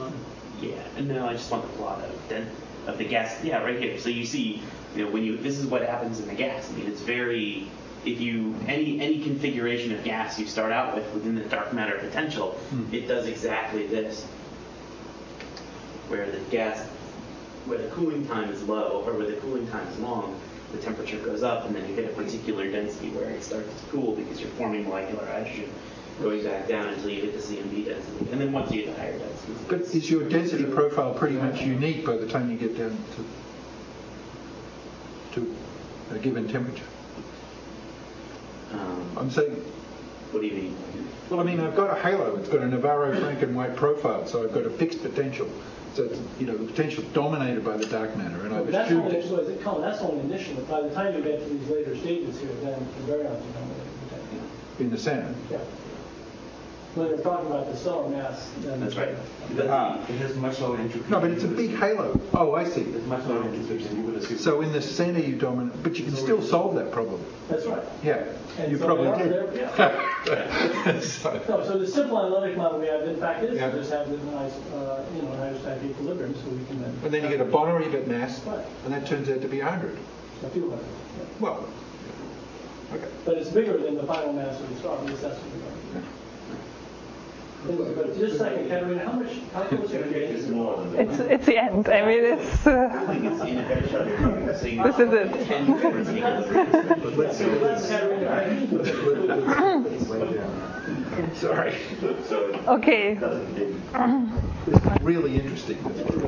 H: Yeah, no, I just want the plot of the gas. Yeah, right here. So you see, this is what happens in the gas. I mean, it's very, if you, any configuration of gas you start out with within the dark matter potential, it does exactly this. Where the cooling time is low, or where the cooling time is long, the temperature goes up, and then you hit a particular density where it starts to cool because you're forming molecular hydrogen, going back down until you hit the CMB density. And then once you hit the higher density.
B: But is your density profile pretty much unique by the time you get down to a given temperature? I'm saying...
H: What do you mean?
B: Well, I mean, I've got a halo. It's got a Navarro-Franken-White profile, so I've got a fixed potential. So it's, the potential dominated by the dark matter, and I've assumed
G: that's only initial. By the time you get to these later stages here, then the baryons are dominating potential.
B: In the center.
G: Yeah. When they're talking about the stellar mass, then
H: that's right.
F: It has much lower entropy.
B: No, but it's a big halo. Oh, I see.
F: It's much lower entropy than you would assume.
B: So in the center you dominate, but you can still solve that problem.
G: That's right.
B: Yeah,
G: and
B: you
G: so
B: probably did.
G: So the simple analytic model we have, in fact, is to just have the nice, hydrostatic equilibrium, so we can then.
B: And then you get a Bonnarevit mass,
G: right.
B: And that turns out to be 100.
G: A few hundred. Yeah.
B: Well, okay.
G: But it's bigger than the final mass of the star. At least that's what we're going to do. But just a second, Katerina, how close are you getting?
A: It's the end. I mean, it's. This is it.
B: Sorry.
A: Okay.
B: It's really interesting.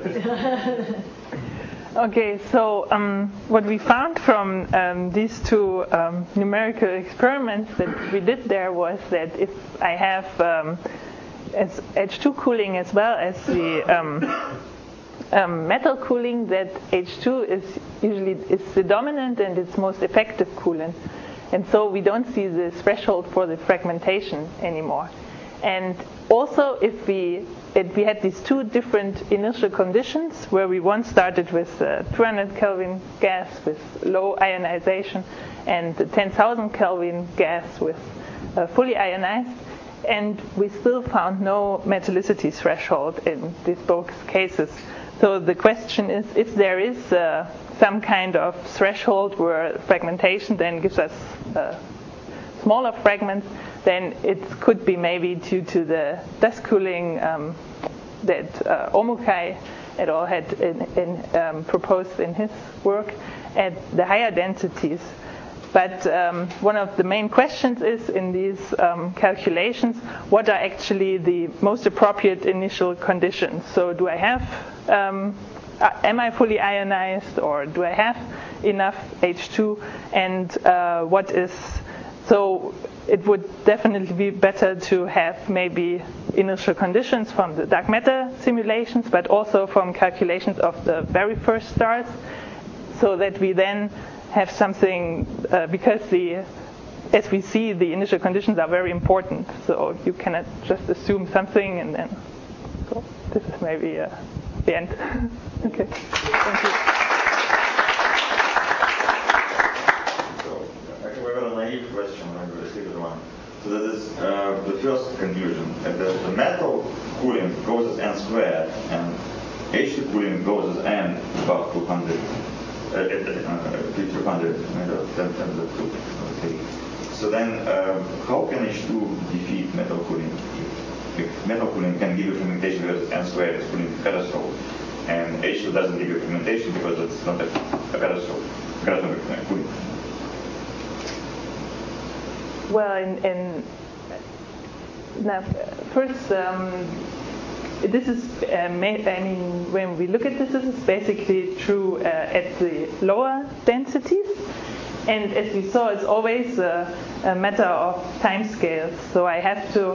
A: Okay, so what we found from these two numerical experiments that we did there was that if I have as H2 cooling as well as the metal cooling, that H2 is usually the dominant and it's most effective coolant. And so we don't see the threshold for the fragmentation anymore. And also if we had these two different initial conditions where we once started with 200 Kelvin gas with low ionization and the 10,000 Kelvin gas with fully ionized, and we still found no metallicity threshold in these both cases. So the question is if there is some kind of threshold where fragmentation then gives us smaller fragments, then it could be maybe due to the dust cooling that Omukai et al. Had proposed in his work at the higher densities. But one of the main questions is in these calculations, what are actually the most appropriate initial conditions? So do I have, am I fully ionized, or do I have enough H2? And what is, so it would definitely be better to have maybe initial conditions from the dark matter simulations, but also from calculations of the very first stars, so that we then have something, because as we see, the initial conditions are very important. So you cannot just assume something and then, so this is maybe the end. Okay, thank you.
E: So, actually, we have a naive question, I'm going to skip it one. So that is the first conclusion. The metal cooling goes as n squared, and H2 cooling goes as n above 200. 5200 So then, how can H2 defeat metal cooling? If metal cooling can give you fermentation because n squared is cooling the catastrophe, and H2 doesn't give you fermentation because it's not a catastrophe cooling.
A: Well, now, first. This is, I mean, when we look at this is basically true at the lower densities. And as we saw, it's always a matter of time scales. So I have to,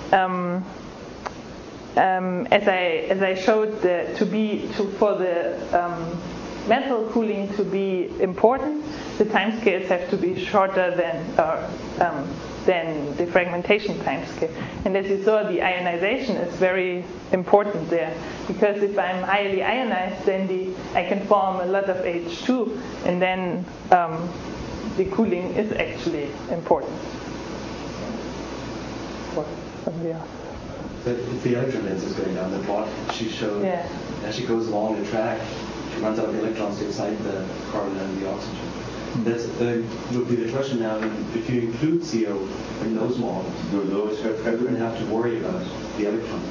A: as I showed, for the metal cooling to be important, the time scales have to be shorter than the fragmentation time scale. And as you saw, the ionization is very important there, because if I'm highly ionized, then I can form a lot of H2, and then the cooling is actually important. What? Somebody else?
F: But if the electron density is going down, the plot she showed, as she goes along the track, she runs out of electrons inside the carbon and the oxygen. That's would be the question now. If you include CO in those models, you're going to have to worry about the electrons.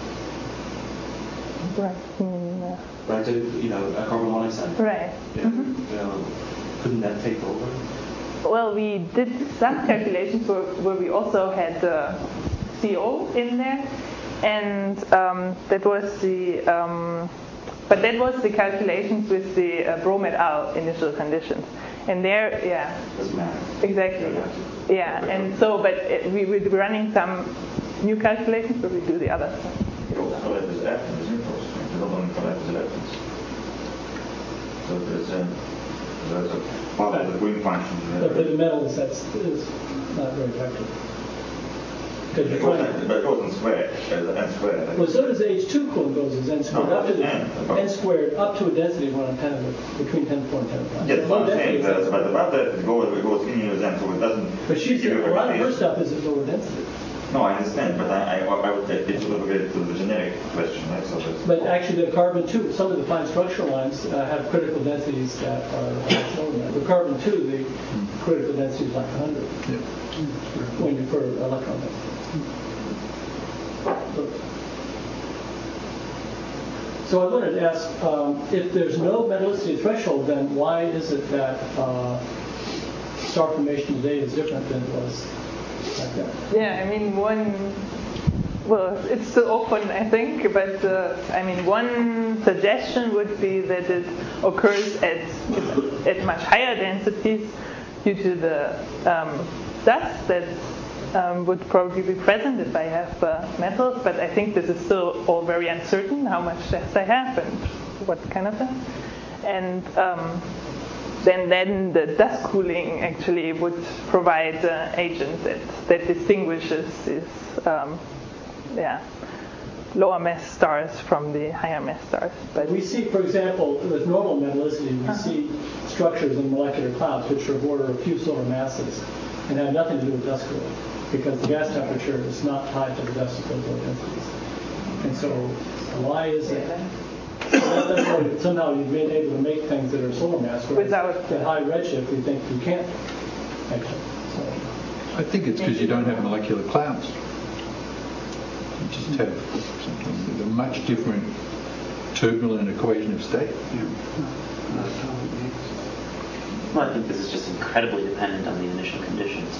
A: Right.
F: Right. So, a carbon monoxide.
A: Right.
F: Yeah. Couldn't that take over?
A: Well, we did some calculations where we also had CO in there, and that was the. But that was the calculations with the Brom et al. Initial conditions. And there,
E: Doesn't matter.
A: Exactly. Yeah, and so, but we were running some new calculations, but we do the other stuff.
E: It also collects atoms, it not only collects electrons. So there's a part of the green function.
G: But the metals, is not very effective.
E: But it goes in squared, as n squared.
G: Well, so does H2 cooling goes as n squared, up to n squared, up to a density of around 10, between 10.4 and 10.5.
E: Yes, what I'm saying, but above that it goes in as n, so it doesn't.
G: But she's a lot of her stuff is at lower density.
E: No, I understand, but I would say it's related to the generic question, right? So
G: but actually, the carbon-2, some of the fine structural lines have critical densities that are shown there. The carbon-2, the critical density is like 100 when you per electron density. So I wanted to ask, if there's no metallicity threshold, then why is it that star formation today is different than it was like that?
A: Yeah, I mean, it's still open, I think, but one suggestion would be that it occurs at much higher densities due to the dust that would probably be present if I have metals, but I think this is still all very uncertain how much dust I have and what kind of dust. And then the dust cooling actually would provide an agent that distinguishes these lower mass stars from the higher mass stars. But
G: we see, for example, with normal metallicity, we see structures in molecular clouds which are border a few solar masses and have nothing to do with dust cooling, because the gas temperature is not tied to the dust at those low densities. And so why is it? That's why somehow you've been able to make things that are solar mass, whereas at high redshift you think you can't make them. So.
B: I think it's because you don't have molecular clouds. You just have a much different turbulent equation of state.
H: Well, I think this is just incredibly dependent on the initial conditions.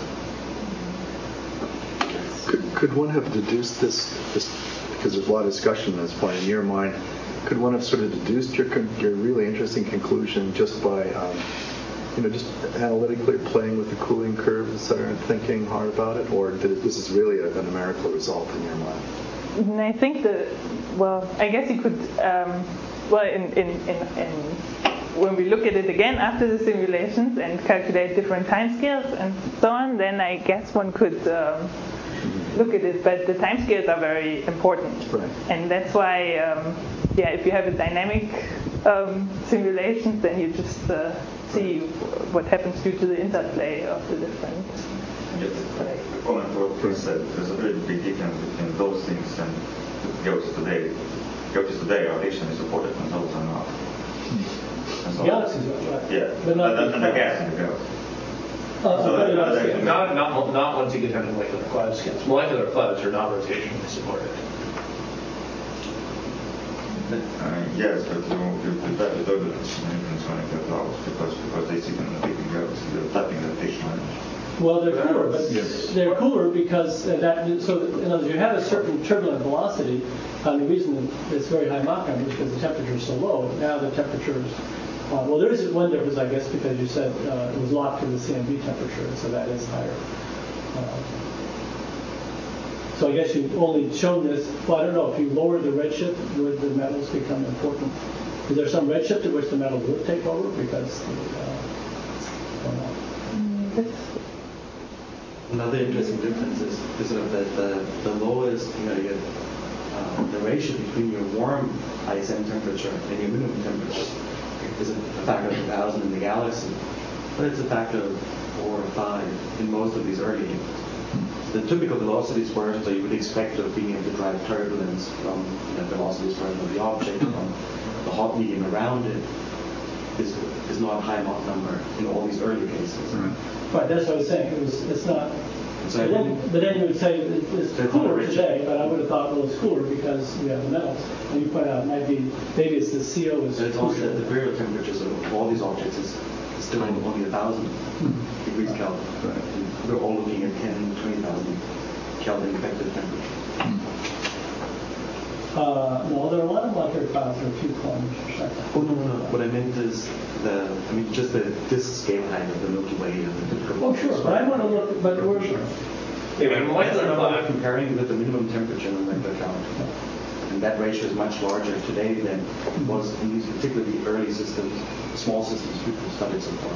J: Could one have deduced this, because there's a lot of discussion at this point in your mind, could one have sort of deduced your really interesting conclusion just by, just analytically playing with the cooling curves, et cetera, and thinking hard about it? Or this is really a numerical result in your mind?
A: I think I guess you could, when we look at it again after the simulations and calculate different timescales and so on, then I guess one could look at it. But the timescales are very important,
J: right.
A: And that's why, if you have a dynamic simulation, then you just see what happens due to the interplay of the different.
E: Just a comment to what Chris said. There's a very big difference between those things and galaxies today. Galaxies today are actually supported, and those are not.
G: Galaxies are, right?
E: Yeah,
G: but not
E: the gas in the galaxy.
C: Not once you get down to molecular cloud scales. Molecular clouds are not rotationally supported.
E: Yes, but you better do it in molecular clouds because they sit in the big galaxy. They're tapping the rotational energy.
G: Well, they're cooler, but they're cooler because so in other words, you have a certain turbulent velocity. And the reason it's very high Mach number is because the temperature is so low. Now the temperature is there is one difference, I guess, because you said it was locked to the CMB temperature, so that is higher. So I guess you've only shown this. Well, I don't know if you lower the redshift, would the metals become important? Is there some redshift at which the metals would take over? Because
F: another interesting difference is sort of that the lowest, you get the ratio between your warm ISM temperature and your minimum temperature is a factor of 1,000 in the galaxy, but it's a factor of 4 or 5 in most of these early units. the typical velocity spurs that you would expect of being able to drive turbulence from the velocity spurs of the object from the hot medium around it is not a high Mach number in all these early cases.
G: Right, that's what I was saying. It's not. But then you would say it's cooler today, but I would have thought, well, it's cooler because we have the metals. And you point out maybe it's the CO is.
F: So it's also that the burial temperatures of all these objects is still only 1,000 degrees Kelvin. Right. We're all looking at 10, 20,000 Kelvin effective temperature.
G: No, there are a lot of molecular clouds that are a few kilometers per second.
F: Oh, no. What I meant is just the disk scale height of the Milky Way and the typical.
G: Oh, sure. But I want to look, but we're.
F: Molecular cloud comparing with the minimum temperature in the molecular cloud. And that ratio is much larger today than it was in these particularly early systems, small systems people studied so far.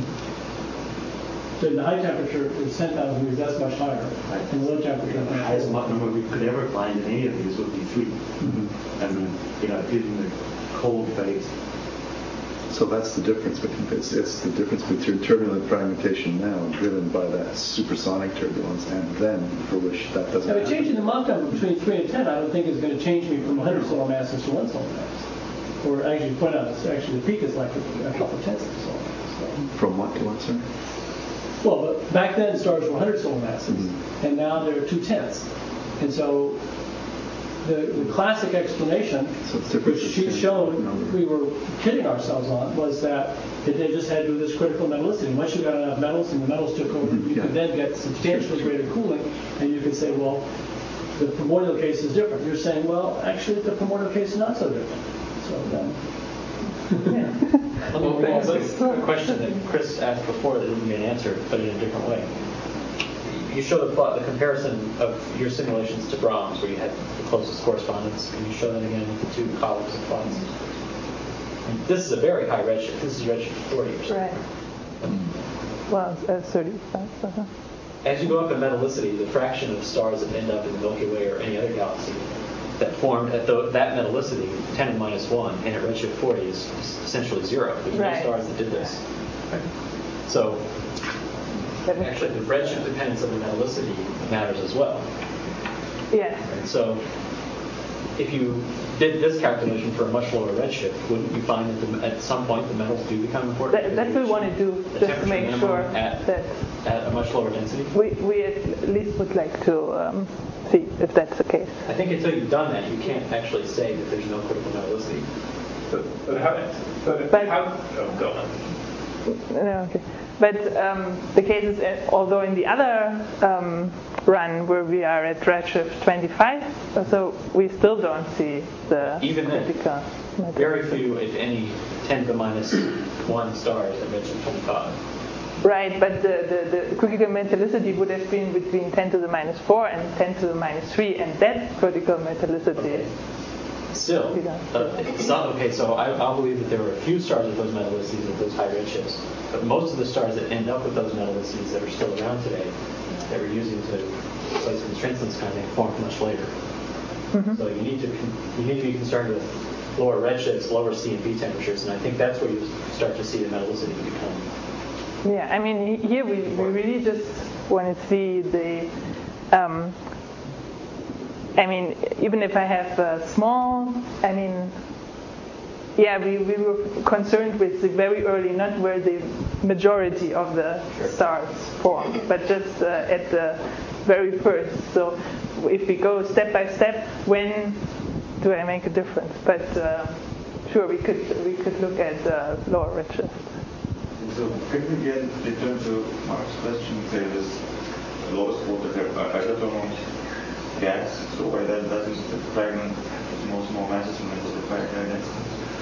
G: So the high temperature is 10,000 degrees, that's much higher. Right. And the low temperature.
F: The highest Mach number we could ever find in any of these would be 3. And in the cold phase.
J: So that's the difference between it's the difference between turbulent fragmentation now driven by that supersonic turbulence and then for which that doesn't happen.
G: Changing the Mach number between 3 and 10 I don't think is going to change me from 100 solar masses to 1 solar mass. Or actually you point out actually the peak is like a couple of tenths of a solar mass. So.
J: From what to what, sir?
G: Well, back then stars were 100 solar masses, and now they're 2/10. And so the classic explanation, which she's shown we were kidding ourselves on, was that they just had to do this critical metallicity. Once you got enough metals and the metals took over, you could then get substantially greater cooling, and you could say, well, the primordial case is different. You're saying, well, actually, the primordial case is not so different. So then.
K: That's a question that Chris asked before that didn't get answered, but in a different way. You showed the comparison of your simulations to Brahms, where you had the closest correspondence. Can you show that again with the 2 columns of plots? And this is a very high redshift. This is redshift 40 or something.
A: Right. Well, 35.
K: As you go up in metallicity, the fraction of stars that end up in the Milky Way or any other galaxy that formed at that metallicity, 10 to the minus 1, and at redshift 40 is essentially 0. There's no stars that did this. Right. So actually, the redshift dependence of the metallicity matters as well.
A: Yeah.
K: Right? So if you did this calculation for a much lower redshift, wouldn't you find that at some point the metals do become important?
A: That's what we want to do, just to make sure that
K: at a much lower density?
A: We at least would like to see if that's the case.
K: I think until you've done that, you can't actually say that there's no critical metallicity.
C: But how? Oh, go on.
A: No, okay. But the case is, although in the other run where we are at redshift 25, so we still don't see the critical.
K: Very few, if any, 10 to the minus 1 stars at redshift 25.
A: Right, but the critical metallicity would have been between 10 to the minus 4 and 10 to the minus 3, and that's critical metallicity.
K: Okay. Still, okay, so I'll believe that there were a few stars with those metallicities at those high redshifts, but most of the stars that end up with those metallicities that are still around today, that we're using to replace constraints in this kind of thing, formed much later. Mm-hmm. So you need to be concerned with lower redshifts, lower CMB temperatures, and I think that's where you start to see the metallicity become.
A: Yeah, I mean, here we really just want to see the. I mean, even if I have small, I mean, yeah, we were concerned with the very early, not where the majority of the stars form, but just at the very first. So if we go step by step, when do I make a difference? But sure, we could look at lower redshift.
E: So can we again return to Mark's question? There is the lowest water isothermal gas, so why that is the fragment with more small masses and the fragment density?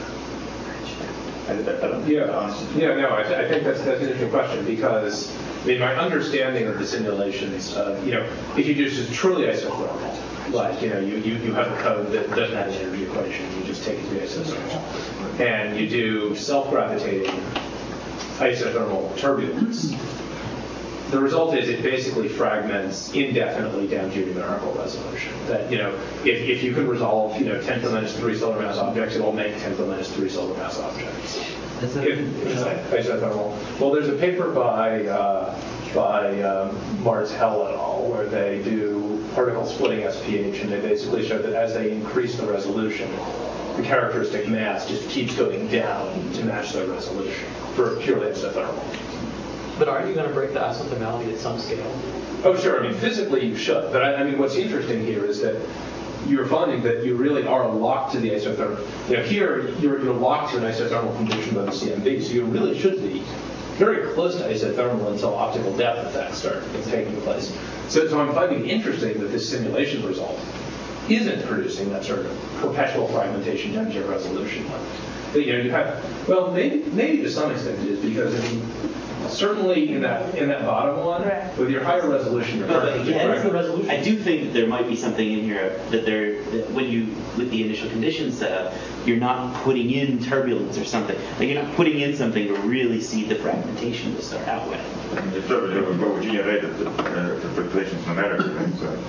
E: I
C: think that's an interesting question, because my understanding of the simulations, if you do just truly isothermal, like you have a code that doesn't have an energy equation, you just take it to the isothermal, and you do self-gravitating isothermal turbulence. The result is it basically fragments indefinitely down to numerical resolution. That if you can resolve 10 to the minus 3 solar mass objects, it will make 10 to the minus 3 solar mass objects. Isothermal. Well, there's a paper by by Martel et al., where they do particle splitting SPH, and they basically show that as they increase the resolution, the characteristic mass just keeps going down to match their resolution for purely isothermal.
K: But aren't you going to break the isothermality at some scale?
C: Oh, sure. I mean, physically you should. But I mean, what's interesting here is that you're finding that you really are locked to the isothermal. Here you're locked to an isothermal condition by the CMB, so you really should be very close to isothermal until optical depth effects start taking place. So I'm finding it interesting that this simulation result isn't producing that sort of perpetual fragmentation down to your resolution limit. You have, well, maybe to some extent it is, because I mean, certainly in that bottom one, right, with your higher resolution, you're
H: resolution. I do think that there might be something in here that when you, with the initial conditions set up, you're not putting in turbulence or something. Like you're not putting in something to really see the fragmentation to start out with.
E: The turbulence will generate the fluctuations numerically, right? So.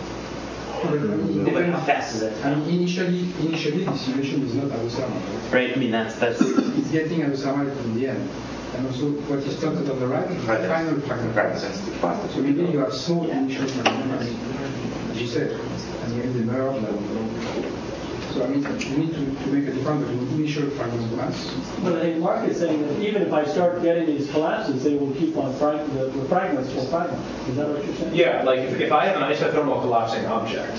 H: How fast is it?
I: I mean, initially the simulation is not isothermal.
H: Right. I mean that's.
I: It's getting isothermal in the end. And also, what is plotted on the right is the final fragment. So maybe you have small initial fragments, as you said, and then they merge. So I mean, you need to make a difference between initial fragment mass.
G: But I think Mark is saying that even if I start getting these collapses, they will keep on the fragments will fragment. Is that what you're saying?
C: Yeah, like if I have an isothermal collapsing object,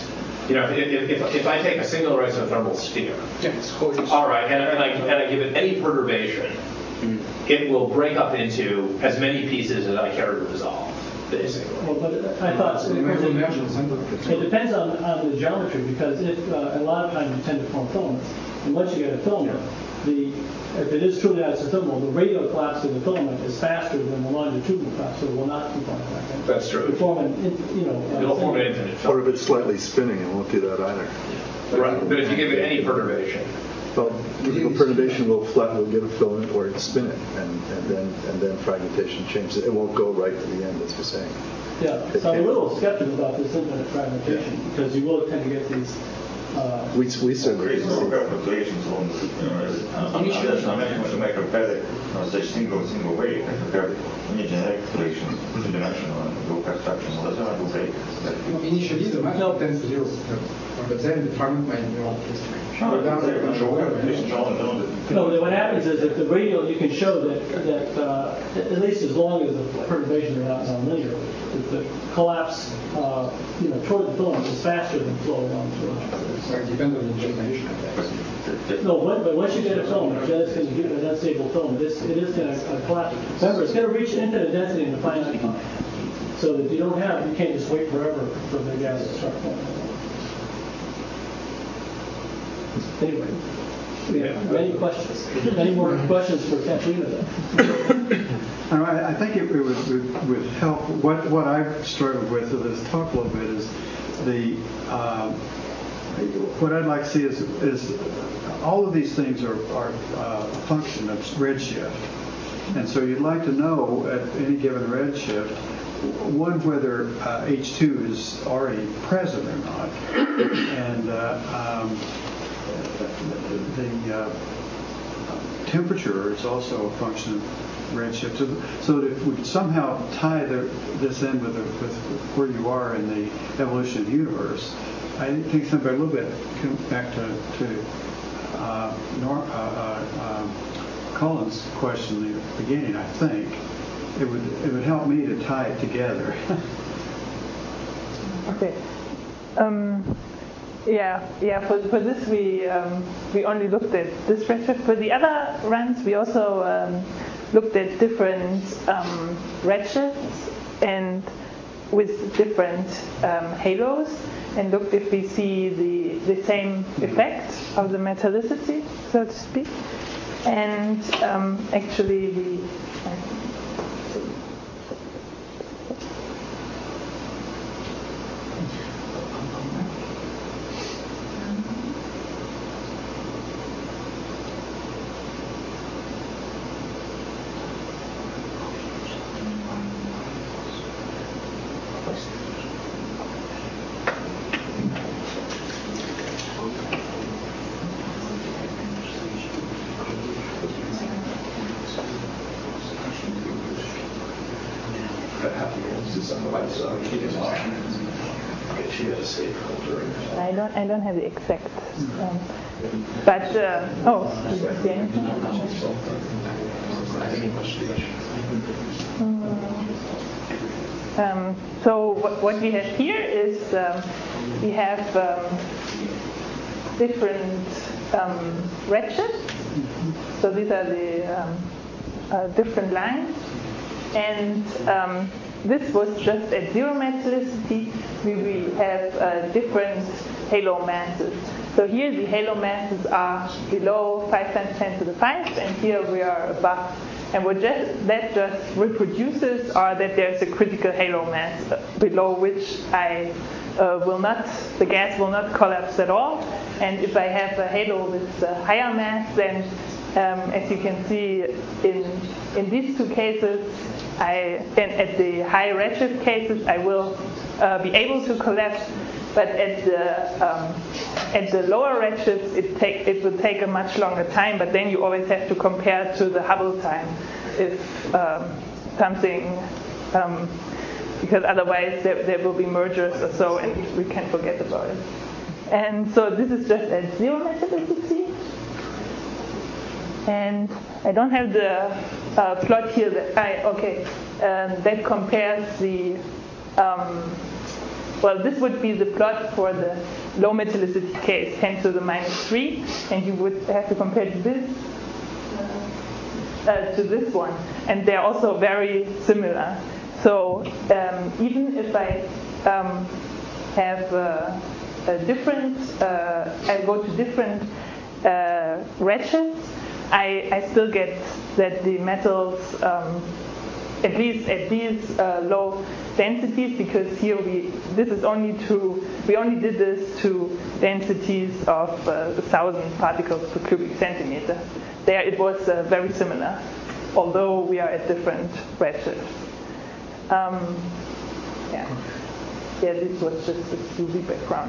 C: if I take a single isothermal sphere, all right, and I give it any perturbation, it will break up into as many pieces as I care to resolve, basically.
G: Well, but I thought it depends on the geometry, because if a lot of times you tend to form filaments, and once you get a filament, if it is truly isothermal, the radial collapse of the filament is faster than the longitudinal collapse, so it will not keep on fragmenting.
C: That's true.
G: It'll form
C: it'll form an infinite filament.
J: Or if it's slightly spinning, it won't do that either.
C: Right, but if you give it any perturbation.
J: Well, the perturbation will get a filament or it spin it, and then fragmentation changes. It won't go right to the end, as you're saying.
G: Yeah, so I'm a little skeptical about this infinite fragmentation, because you will tend to get these.
J: We certainly
E: fluctuations on the micropathetic, such single way, any generic fluctuations, two-dimensional and low-pass fractions, that's why I will break.
I: Initially, the mass tends to 0, but then the fragment might go down.
G: No, what happens is that the radial, you can show that at least as long as the perturbations are not nonlinear, that the collapse, toward the filament is faster than flow along the filament.
I: So it depends on the generation.
G: No, but once you get a filament, then it's going to get an unstable filament. It is going to collapse. Remember, it's going to reach infinite density in a finite time. So that you can't just wait forever for the gas to start flowing. Anyway, many questions. Any more questions for Katrina then?
D: I think it would help. What I've struggled with this talk a little bit is what I'd like to see is all of these things are a function of redshift. And so you'd like to know at any given redshift, one, whether H2 is already present or not. And the temperature is also a function of redshift. So that if we could somehow tie this in with where you are in the evolution of the universe, I think something a little bit back to Colin's question in the beginning. I think it would help me to tie it together.
A: Okay. For this we only looked at this redshift. For the other runs, we also looked at different redshifts and with different halos, and looked if we see the same effect of the metallicity, so to speak. And actually we I don't have the exact, but did you see anything? So what we have here is we have different redshifts. So these are the different lines, and this was just at zero metallicity. We have different halo masses. So here the halo masses are below 5 times 10 to the 5, and here we are above. And what that just reproduces are that there's a critical halo mass below which the gas will not collapse at all. And if I have a halo with a higher mass, then as you can see in these two cases, at the high redshift cases, I will be able to collapse. But at the lower redshifts, it will take a much longer time. But then you always have to compare to the Hubble time, if something, because otherwise there will be mergers or so, and we can forget about it. And so this is just at zero metallicity. And I don't have the plot here. That compares the. This would be the plot for the low metallicity case, 10 to the -3, and you would have to compare this one, and they're also very similar. So even if I have a different, I go to different redshifts, I still get that the metals, at least at these low densities, because here we only did this to densities of 1,000 particles per cubic centimeter. There it was very similar, although we are at different redshifts. This was just a UV background.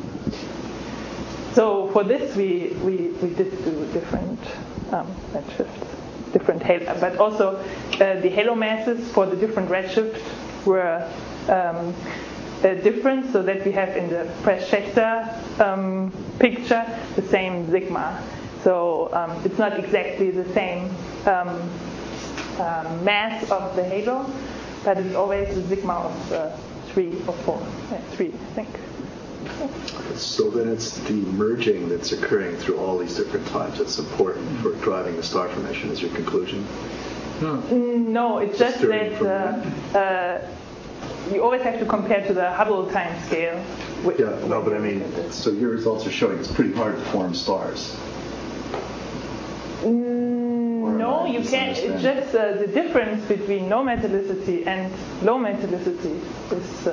A: So for this we did do different redshifts. Different halo, but also the halo masses for the different redshifts were different, so that we have in the Press-Schechter picture the same sigma. So it's not exactly the same mass of the halo, but it's always the sigma of 3 or 4. 3, I think.
J: So then it's the merging that's occurring through all these different times that's important for driving the star formation, is your conclusion?
A: No, it's just that you always have to compare to the Hubble time scale.
J: But I mean, so your results are showing it's pretty hard to form stars.
A: No, you can't. It's just the difference between no metallicity and low metallicity is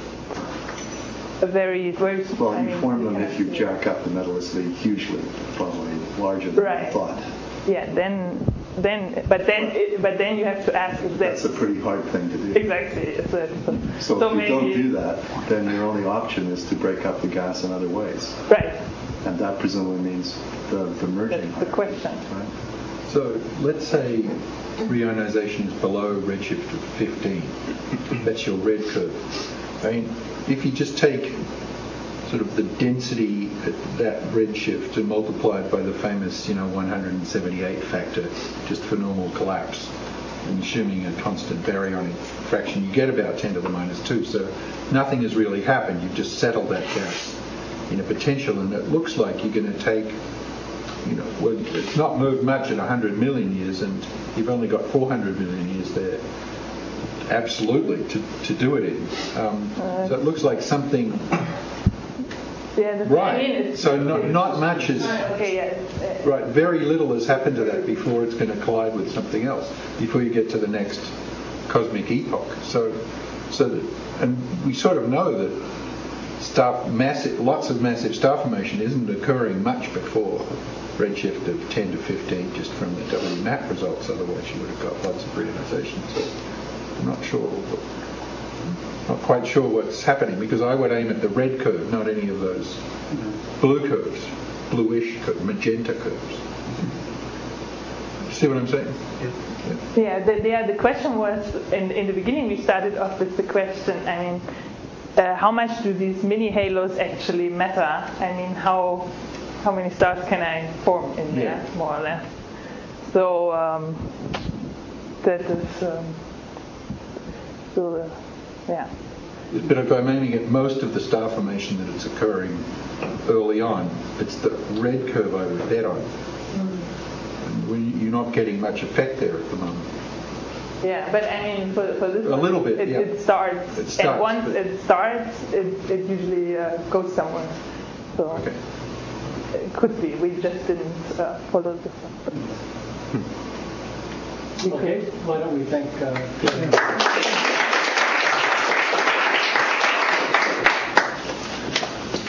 A: a very, very small.
J: Well, you form them if you jack up the metallicity hugely, probably larger than you thought.
A: Yeah, but then you have to ask if
J: that's a pretty hard thing to do.
A: Exactly.
J: So if you don't do that, then your only option is to break up the gas in other ways.
A: Right.
J: And that presumably means the merging.
A: That's the question.
J: Right?
B: So let's say reionization is below redshift of 15. That's your red curve. I mean, if you just take sort of the density at that redshift and multiply it by the famous, 178 factor, just for normal collapse, and assuming a constant baryonic fraction, you get about 10 to the -2. So nothing has really happened. You've just settled that gas in a potential, and it looks like you're going to take, it's not moved much at 100 million years, and you've only got 400 million years there. Absolutely, to do it in. So it looks like something. Right. So not much is. Right. Very little has happened to that before it's going to collide with something else. Before you get to the next cosmic epoch. And we sort of know that lots of massive star formation isn't occurring much before redshift of 10 to 15, just from the WMAP results. Otherwise, you would have got lots of reionization. So I'm not quite sure what's happening, because I would aim at the red curve, not any of those blue curves, bluish curve, magenta curves. See what I'm saying?
K: Yeah.
A: Yeah, the question was, in the beginning we started off with the question, I mean, how much do these mini halos actually matter? I mean, how many stars can I form in there, more or less? So that is, yeah.
B: But if I'm aiming at most of the star formation that is occurring early on, it's the red curve I would bet on. And you're not getting much effect there at the moment.
A: Yeah, but I mean, for this
B: a little bit,
A: it starts. And once it starts, it usually goes somewhere. So it could be. We just didn't follow this one.
G: Okay, why don't we thank